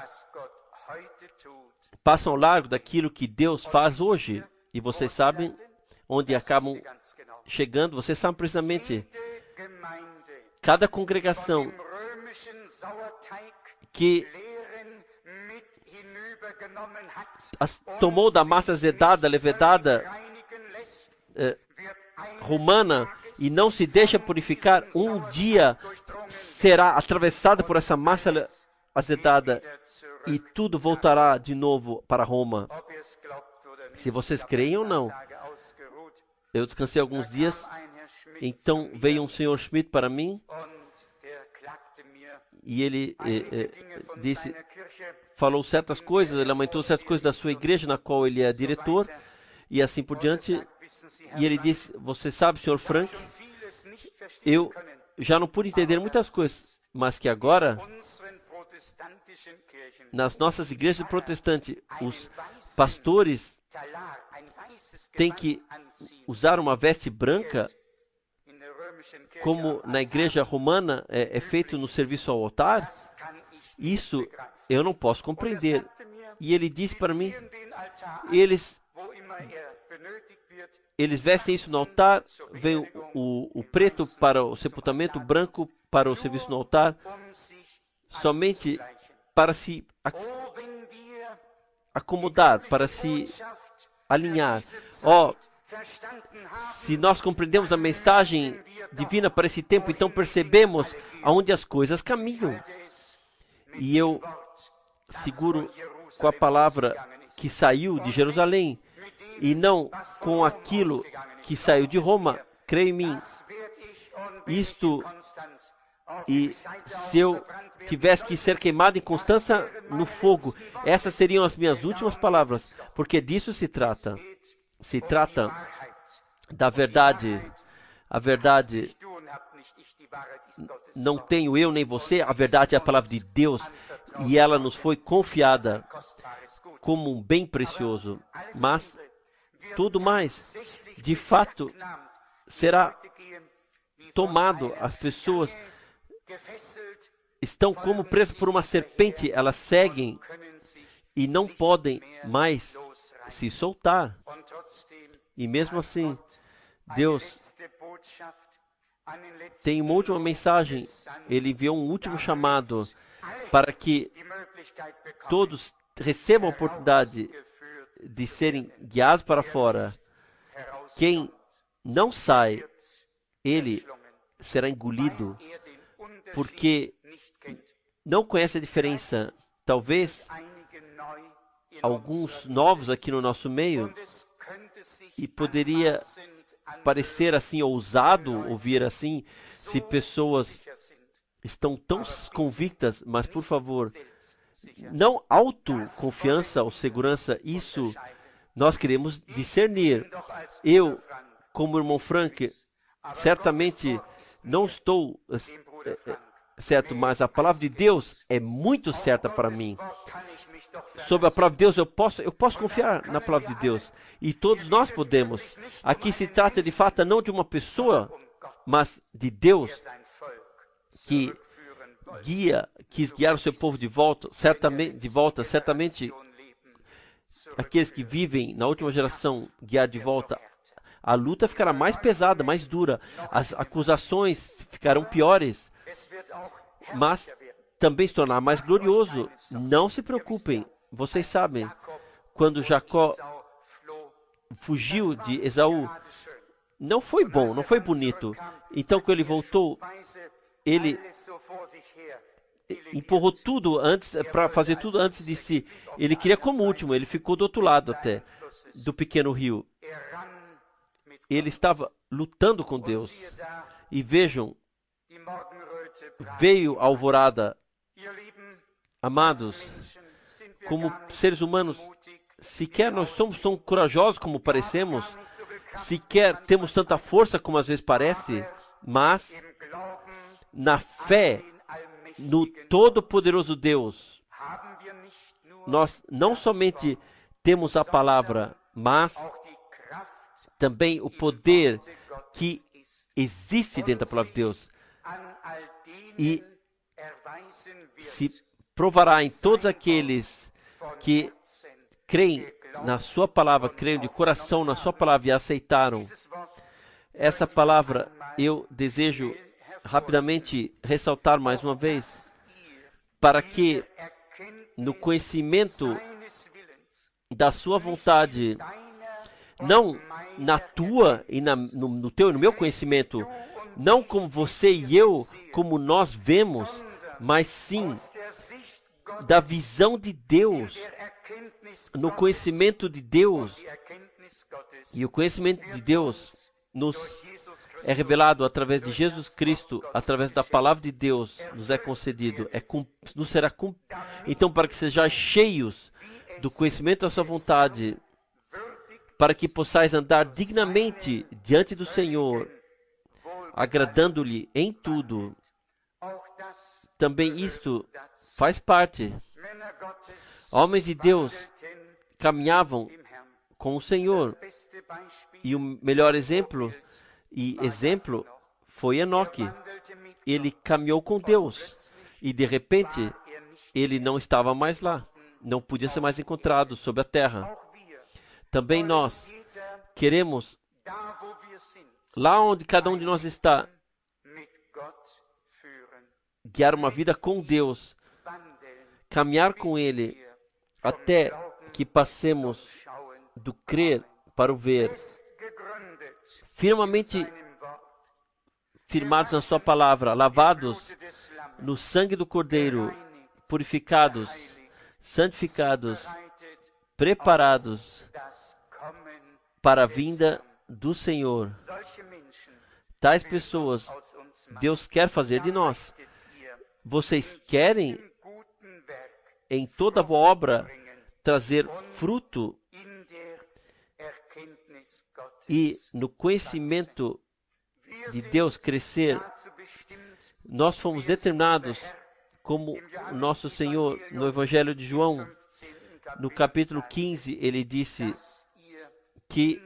passam ao largo daquilo que Deus faz hoje. E vocês sabem onde acabam chegando. Vocês sabem precisamente, cada congregação que as, tomou da massa azedada, levedada, eh, romana, e não se deixa purificar, um dia será atravessada por essa massa azedada e tudo voltará de novo para Roma. Se vocês creem ou não. Eu descansei alguns dias, então veio um senhor Schmidt para mim e ele eh, eh, disse, falou certas coisas, ele lamentou certas coisas da sua igreja, na qual ele é diretor, e assim por diante. E ele disse, você sabe, senhor Frank, eu já não pude entender muitas coisas, mas que agora, nas nossas igrejas protestantes, os pastores têm que usar uma veste branca, como na igreja romana é, é feito no serviço ao altar. Isso eu não posso compreender. E ele disse para mim, eles, eles vestem isso no altar, vem o, o, o preto para o sepultamento, o branco para o serviço no altar, somente para se ac acomodar, para se alinhar. Ó, oh, se nós compreendemos a mensagem divina para esse tempo, então percebemos aonde as coisas caminham. E eu seguro com a palavra que saiu de Jerusalém e não com aquilo que saiu de Roma. Creia em mim. Isto, e se eu tivesse que ser queimado em Constança no fogo, essas seriam as minhas últimas palavras, porque disso se trata. Se trata da verdade. A verdade não tenho eu nem você, a verdade é a palavra de Deus e ela nos foi confiada como um bem precioso. Mas tudo mais, de fato, será tomado. As pessoas estão como presas por uma serpente, elas seguem e não podem mais se soltar. E mesmo assim, Deus tem uma última mensagem. Ele enviou um último chamado para que todos recebam a oportunidade de serem guiados para fora. Quem não sai, ele será engolido, porque não conhece a diferença. Talvez alguns novos aqui no nosso meio, e poderia parecer assim ousado ouvir assim, se pessoas estão tão convictas, mas por favor, não autoconfiança ou segurança, isso nós queremos discernir. Eu, como irmão Frank, certamente não estou é, é, certo, mas a palavra de Deus é muito certa para mim. Sobre a palavra de Deus, eu posso, eu posso confiar na palavra de Deus. E todos nós podemos. Aqui se trata de fato não de uma pessoa, mas de Deus, que guia, quis guiar o seu povo de volta, certamente, de volta, certamente aqueles que vivem na última geração guiar de volta. A luta ficará mais pesada, mais dura. As acusações ficarão piores, mas também se tornar mais glorioso. Não se preocupem. Vocês sabem, quando Jacó fugiu de Esaú, não foi bom, não foi bonito. Então, quando ele voltou, ele empurrou tudo antes, para fazer tudo antes de si. Ele queria como último, ele ficou do outro lado até, do pequeno rio. Ele estava lutando com Deus. E vejam, veio a alvorada. Amados, como seres humanos, sequer nós somos tão corajosos como parecemos, sequer temos tanta força como às vezes parece, mas na fé no Todo-Poderoso Deus, nós não somente temos a palavra, mas também o poder que existe dentro da palavra de Deus. E se provará em todos aqueles que creem na sua palavra, creem de coração na sua palavra e a aceitaram. Essa palavra eu desejo rapidamente ressaltar mais uma vez, para que no conhecimento da sua vontade, não na tua e na, no, no teu e no meu conhecimento, não como você e eu, como nós vemos, mas sim da visão de Deus, no conhecimento de Deus. E o conhecimento de Deus nos é revelado através de Jesus Cristo, através da palavra de Deus, nos é concedido, é, nos será então, para que sejais cheios do conhecimento da sua vontade, para que possais andar dignamente diante do Senhor, agradando-lhe em tudo. Também isto faz parte. Homens de Deus caminhavam com o Senhor. E o melhor exemplo e exemplo foi Enoque. Ele caminhou com Deus e de repente ele não estava mais lá. Não podia ser mais encontrado sobre a terra. Também nós queremos, lá onde cada um de nós está, guiar uma vida com Deus, caminhar com Ele, até que passemos do crer para o ver, firmemente firmados na sua palavra, lavados no sangue do Cordeiro, purificados, santificados, preparados para a vinda do Senhor. Tais pessoas Deus quer fazer de nós. Vocês querem, em toda boa obra, trazer fruto e no conhecimento de Deus crescer. Nós fomos determinados, como o nosso Senhor, no Evangelho de João, no capítulo quinze, ele disse que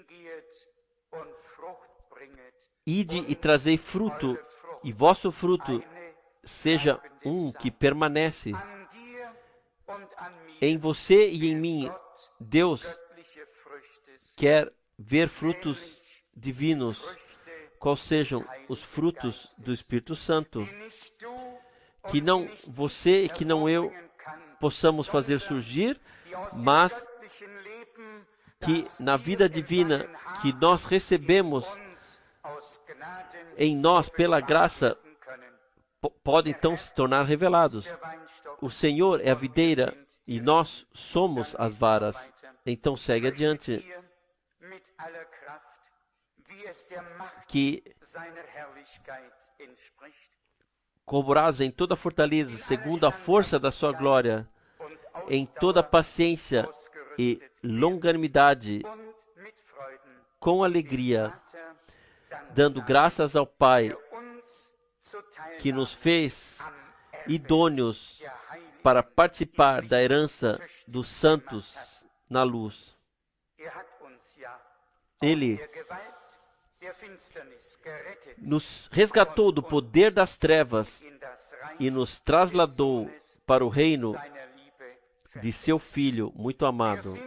ide e trazei fruto, e vosso fruto seja um que permanece. Em você e em mim, Deus quer ver frutos divinos, quais sejam os frutos do Espírito Santo, que não você e que não eu possamos fazer surgir, mas que na vida divina que nós recebemos em nós pela graça, podem então se tornar revelados. O Senhor é a videira e nós somos as varas. Então segue adiante. Que corroborados em toda fortaleza, segundo a força da sua glória, em toda paciência e longanimidade, com alegria, dando graças ao Pai, que nos fez idôneos para participar da herança dos santos na luz. Ele nos resgatou do poder das trevas e nos trasladou para o reino de seu Filho muito amado,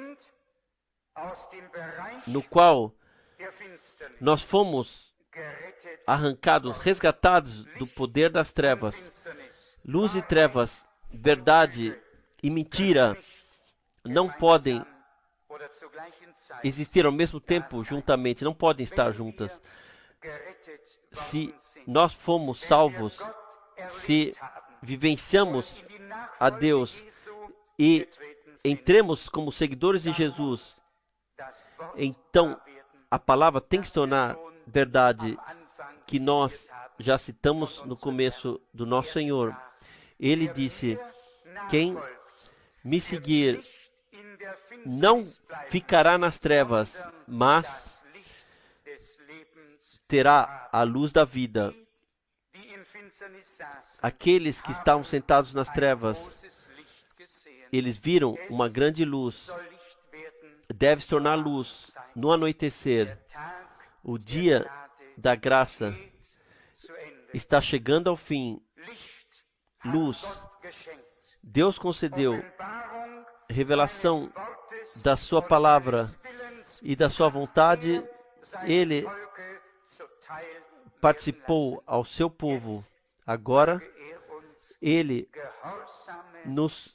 no qual nós fomos arrancados, resgatados do poder das trevas. Luz e trevas, verdade e mentira não podem existir ao mesmo tempo juntamente, não podem estar juntas. Se nós fomos salvos, se vivenciamos a Deus e entremos como seguidores de Jesus, então a palavra tem que se tornar verdade, que nós já citamos no começo do nosso Senhor. Ele disse: quem me seguir não ficará nas trevas, mas terá a luz da vida. Aqueles que estavam sentados nas trevas, eles viram uma grande luz. Deve se tornar luz no anoitecer. O dia da graça está chegando ao fim. Luz. Deus concedeu revelação da sua palavra e da sua vontade. Ele participou ao seu povo. Agora, Ele nos,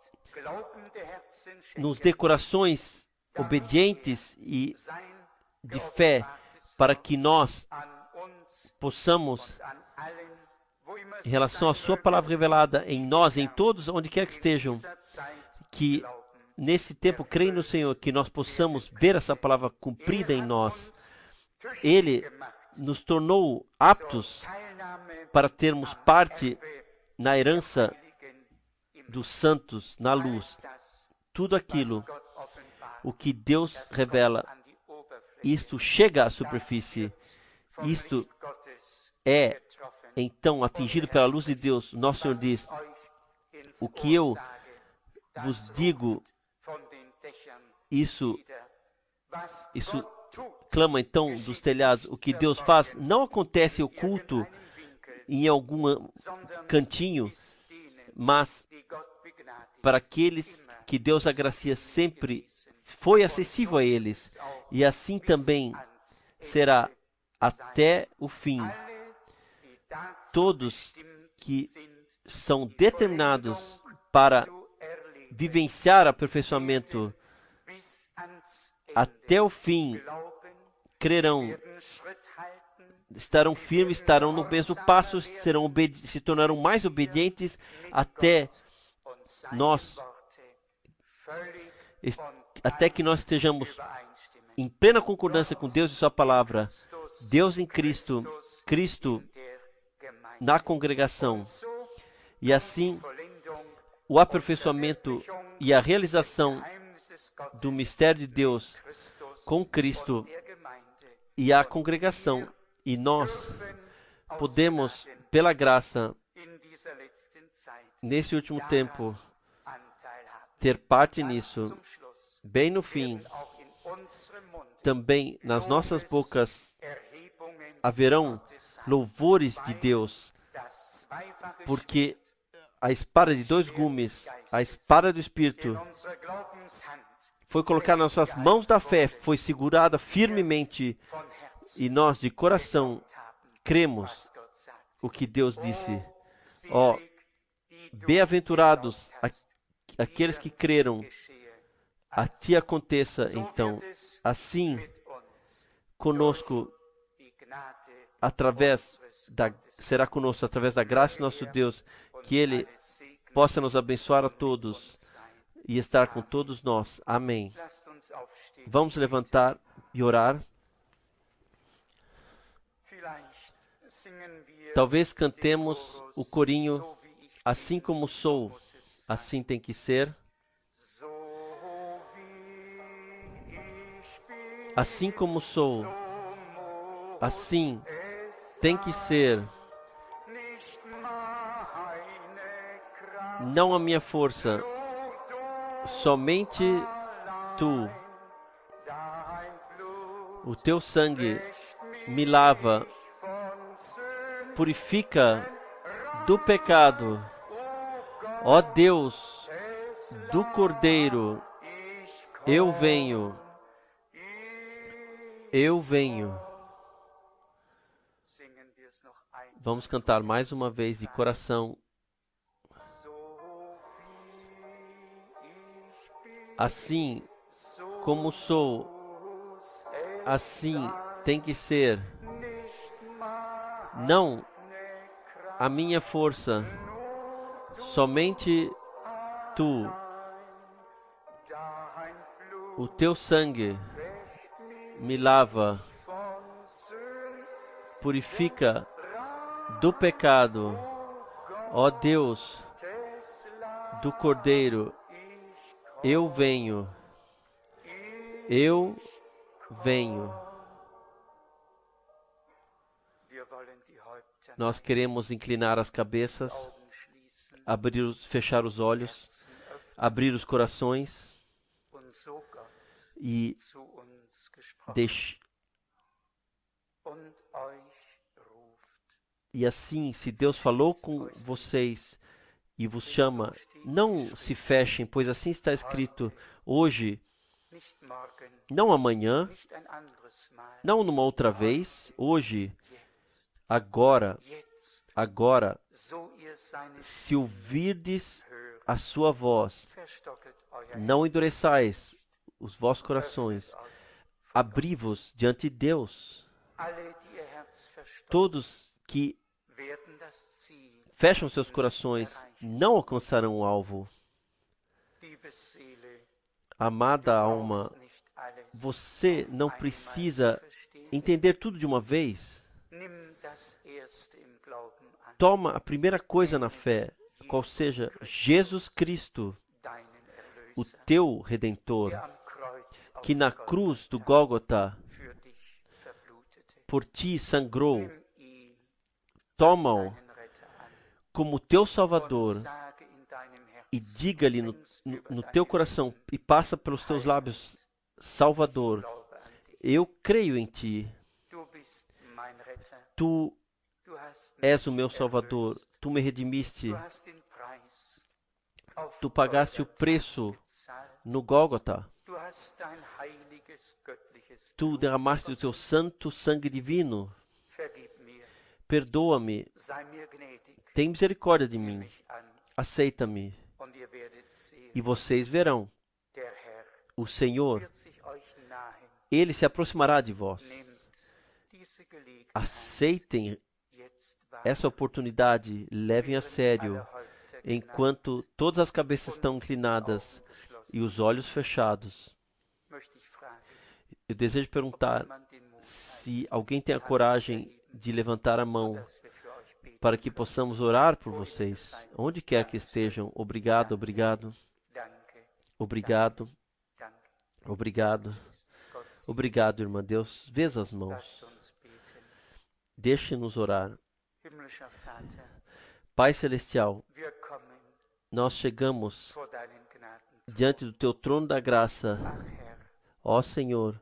nos dê corações obedientes e de fé, para que nós possamos, em relação à sua palavra revelada em nós, em todos, onde quer que estejam, que nesse tempo creem no Senhor, que nós possamos ver essa palavra cumprida em nós. Ele nos tornou aptos para termos parte na herança dos santos, na luz. Tudo aquilo, o que Deus revela, isto chega à superfície. Isto é, então, atingido pela luz de Deus. Nosso Senhor diz: o que eu vos digo, isso, isso clama então dos telhados. O que Deus faz não acontece oculto em algum cantinho, mas para aqueles que Deus agracia sempre foi acessível a eles, e assim também será até o fim. Todos que são determinados para vivenciar aperfeiçoamento até o fim, crerão, estarão firmes, estarão no mesmo passo, serão se tornarão mais obedientes até nós, até que nós estejamos em plena concordância com Deus e sua palavra. Deus em Cristo, Cristo na congregação. E assim, o aperfeiçoamento e a realização do mistério de Deus com Cristo e a congregação. E nós podemos, pela graça, nesse último tempo, ter parte nisso. Bem no fim, também nas nossas bocas haverão louvores de Deus, porque a espada de dois gumes, a espada do Espírito, foi colocada nas nossas mãos da fé, foi segurada firmemente, e nós de coração cremos o que Deus disse. Ó, bem-aventurados aqueles que creram, a ti aconteça então. Assim, conosco, através da, será conosco através da graça de nosso Deus, que Ele possa nos abençoar a todos e estar com todos nós. Amém. Vamos levantar e orar. Talvez cantemos o corinho, assim como sou, assim tem que ser. Assim como sou, assim tem que ser. Não a minha força, somente tu. O teu sangue me lava, purifica do pecado. Ó Deus do Cordeiro, eu venho, eu venho. Vamos cantar mais uma vez de coração. Assim como sou, assim tem que ser. Não a minha força, somente tu. O teu sangue me lava, purifica do pecado. Ó Deus do Cordeiro, eu venho, eu venho. Nós queremos inclinar as cabeças, abrir os, fechar os olhos, abrir os corações e deixe. E assim, se Deus falou com vocês e vos chama, não se fechem, pois assim está escrito: hoje, não amanhã, não numa outra vez, hoje, agora, agora, se ouvirdes a sua voz, não endureçais os vossos corações, abri-vos diante de Deus. Todos que fecham seus corações não alcançarão o alvo. Amada alma, você não precisa entender tudo de uma vez. Toma a primeira coisa na fé, qual seja Jesus Cristo, o teu Redentor, que na cruz do Gólgota por ti sangrou. Toma-o como teu Salvador e diga-lhe no, no, no teu coração e passa pelos teus lábios: Salvador, eu creio em ti. Tu és o meu Salvador. Tu me redimiste. Tu pagaste o preço no Gólgota. Tu derramaste o teu santo sangue divino. Perdoa-me. Tem misericórdia de mim. Aceita-me. E vocês verão, o Senhor, Ele se aproximará de vós. Aceitem essa oportunidade, levem a sério, enquanto todas as cabeças estão inclinadas e os olhos fechados. Eu desejo perguntar se alguém tem a coragem de levantar a mão para que possamos orar por vocês, onde quer que estejam. Obrigado, obrigado, obrigado, obrigado, obrigado, irmã. Deus, vê as mãos. Deixe-nos orar. Pai Celestial, nós chegamos diante do Teu trono da graça. Ó Senhor,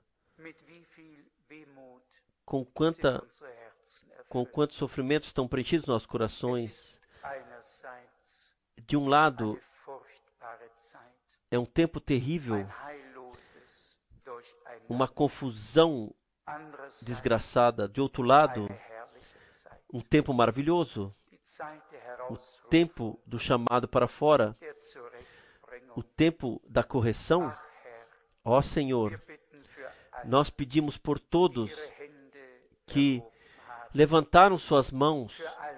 com quanta, com quantos sofrimentos estão preenchidos nossos corações. De um lado, é um tempo terrível, uma confusão desgraçada. De outro lado, um tempo maravilhoso, o tempo do chamado para fora, o tempo da correção. Ó Senhor, nós pedimos por todos que levantaram suas mãos,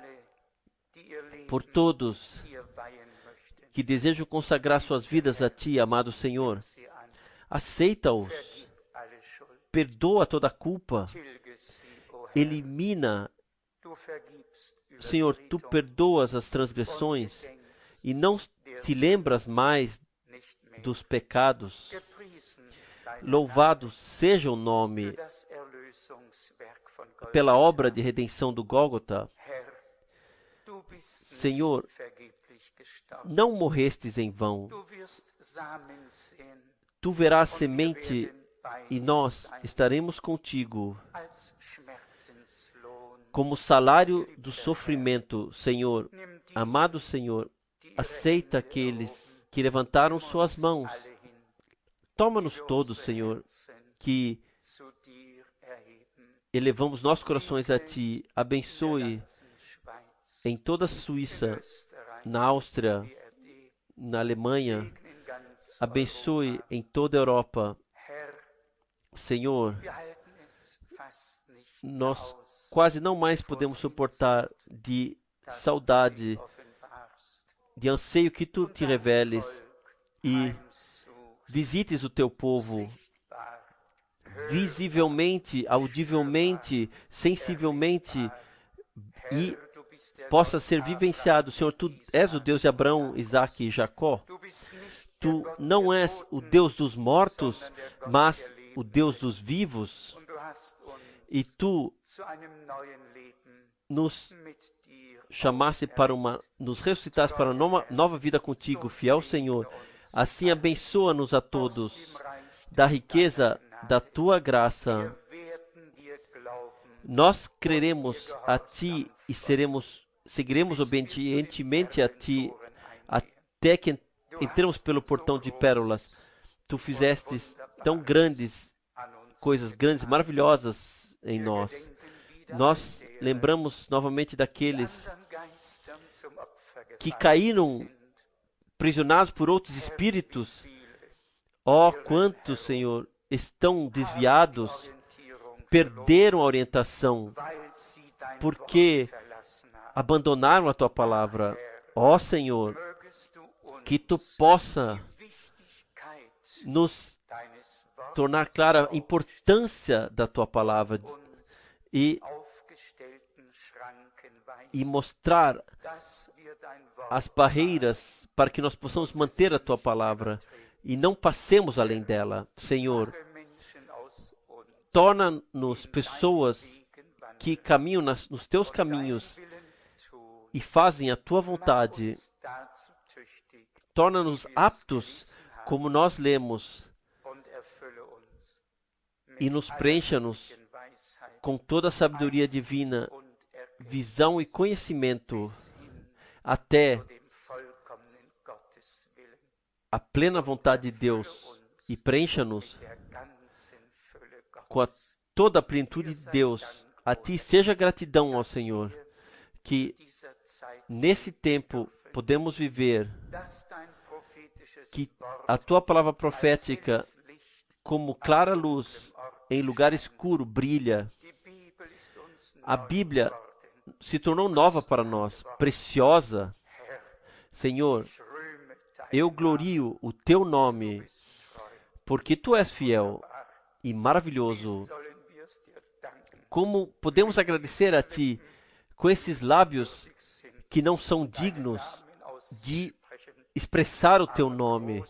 por todos que desejam consagrar suas vidas a Ti, amado Senhor. Aceita-os, perdoa toda a culpa, elimina, Senhor, Tu perdoas as transgressões e não te lembras mais dos pecados. Louvado seja o nome pela obra de redenção do Gólgota. Senhor, não morrestes em vão. Tu verás semente e nós estaremos contigo. Como salário do sofrimento, Senhor, amado Senhor, aceita aqueles que levantaram suas mãos. Toma-nos todos, Senhor, que elevamos nossos corações a Ti. Abençoe em toda a Suíça, na Áustria, na Alemanha. Abençoe em toda a Europa. Senhor, nós quase não mais podemos suportar de saudade, de anseio que Tu te reveles e visites o Teu povo visivelmente, audivelmente, sensivelmente e possa ser vivenciado. Senhor, Tu és o Deus de Abraão, Isaque e Jacó. Tu não és o Deus dos mortos, mas o Deus dos vivos. E Tu nos chamaste para uma, nos ressuscitaste para uma nova, nova vida contigo, fiel Senhor. Assim abençoa-nos a todos da riqueza da Tua graça. Nós creremos a Ti e seremos, seguiremos obedientemente a Ti até que entremos pelo portão de pérolas. Tu fizestes tão grandes coisas, grandes, maravilhosas em nós. Nós lembramos novamente daqueles que caíram prisionados por outros espíritos. Ó, oh, quantos, Senhor, estão desviados, perderam a orientação, porque abandonaram a Tua palavra. Ó, oh, Senhor, que Tu possa nos tornar clara a importância da Tua palavra e, e mostrar as barreiras para que nós possamos manter a Tua palavra e não passemos além dela. Senhor, torna-nos pessoas que caminham nas, nos Teus caminhos e fazem a Tua vontade. Torna-nos aptos, como nós lemos, e nos preencha-nos com toda a sabedoria divina, visão e conhecimento, até a plena vontade de Deus, e preencha-nos com a, toda a plenitude de Deus. A Ti seja gratidão, ó Senhor, que nesse tempo podemos viver, que a Tua palavra profética, como clara luz em lugar escuro, brilha. A Bíblia se tornou nova para nós, preciosa. Senhor, eu glorio o Teu nome, porque Tu és fiel e maravilhoso. Como podemos agradecer a Ti com esses lábios que não são dignos de expressar o Teu nome,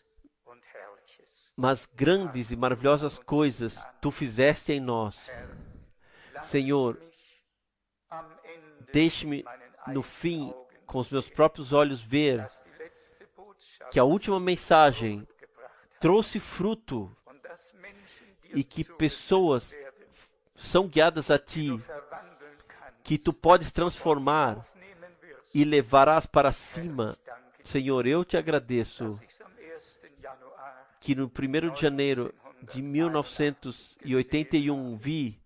mas grandes e maravilhosas coisas Tu fizeste em nós. Senhor, deixe-me no fim, com os meus próprios olhos, ver que a última mensagem trouxe fruto e que pessoas são guiadas a Ti, que Tu podes transformar e levarás para cima. Senhor, eu Te agradeço que no primeiro de janeiro de mil novecentos e oitenta e um vi,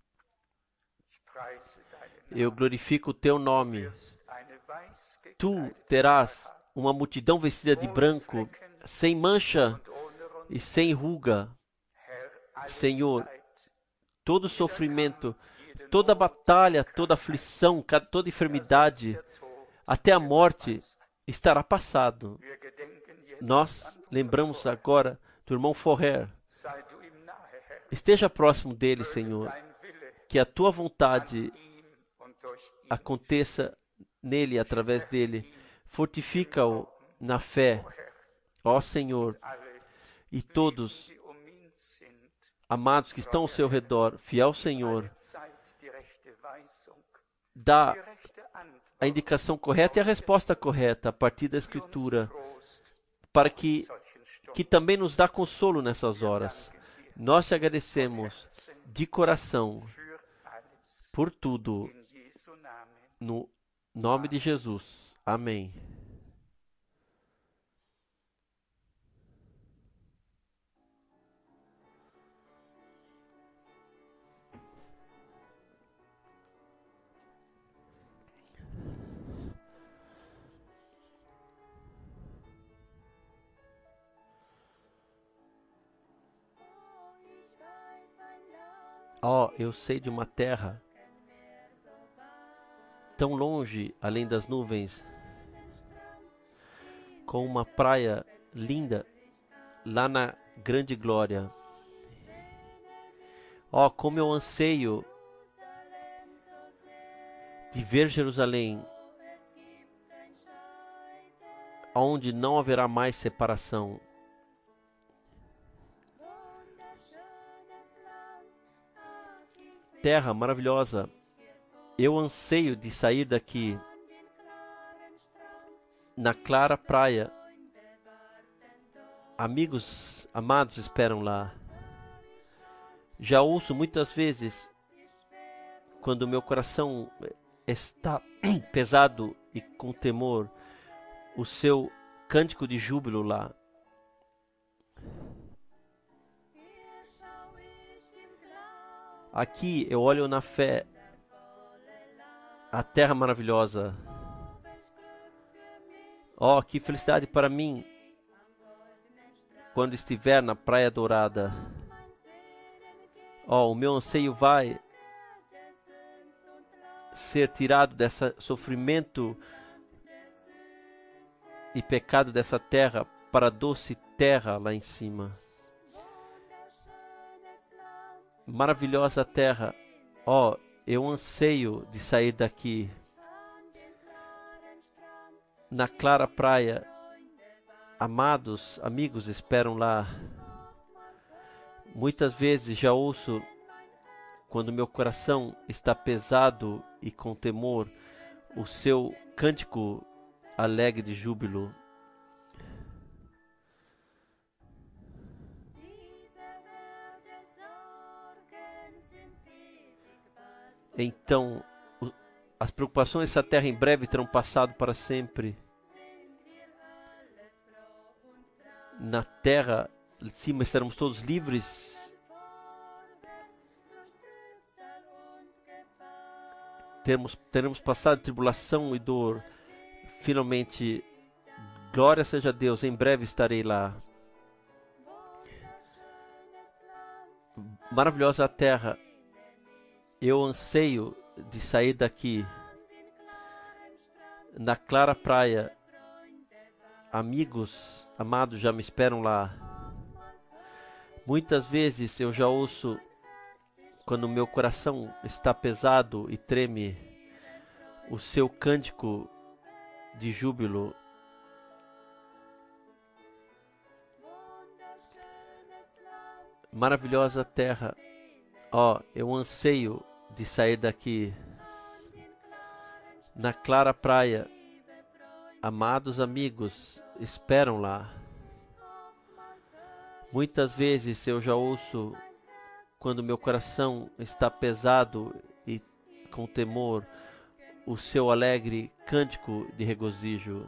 eu glorifico o Teu nome. Tu terás uma multidão vestida de branco, sem mancha e sem ruga. Senhor, todo sofrimento, toda batalha, toda aflição, toda enfermidade, até a morte estará passado. Nós lembramos agora do irmão Forrer. Esteja próximo dele, Senhor, que a tua vontade aconteça nele, através dele. Fortifica-o na fé, ó Senhor, e todos amados que estão ao seu redor, fiel Senhor, dá a indicação correta e a resposta correta a partir da Escritura, para que, que também nos dá consolo nessas horas. Nós te agradecemos de coração por tudo, no nome de Jesus. Amém. Ó, oh, eu sei de uma terra tão longe, além das nuvens, com uma praia linda lá na grande glória. Ó, oh, como eu anseio de ver Jerusalém, onde não haverá mais separação. Terra maravilhosa, eu anseio de sair daqui na clara praia. Amigos amados esperam lá. Já ouço muitas vezes, quando meu coração está pesado e com temor, o seu cântico de júbilo lá. Aqui eu olho na fé a terra maravilhosa. Oh, que felicidade para mim quando estiver na praia dourada. Oh, o meu anseio vai ser tirado desse sofrimento e pecado dessa terra para a doce terra lá em cima. Maravilhosa terra, ó, oh, eu anseio de sair daqui na clara praia. Amados, amigos esperam lá. Muitas vezes já ouço, quando meu coração está pesado e com temor, o seu cântico alegre de júbilo. Então, o, as preocupações dessa terra em breve terão passado para sempre. Na terra, em cima, estaremos todos livres. Teremos, teremos passado tribulação e dor. Finalmente, glória seja a Deus, em breve estarei lá. Maravilhosa terra. Eu anseio de sair daqui na clara praia. Amigos amados já me esperam lá. Muitas vezes eu já ouço, quando meu coração está pesado e treme, o seu cântico de júbilo. Maravilhosa terra. Ó, oh, eu anseio de sair daqui na clara praia. Amados amigos esperam lá. Muitas vezes eu já ouço, quando meu coração está pesado e com temor, o seu alegre cântico de regozijo.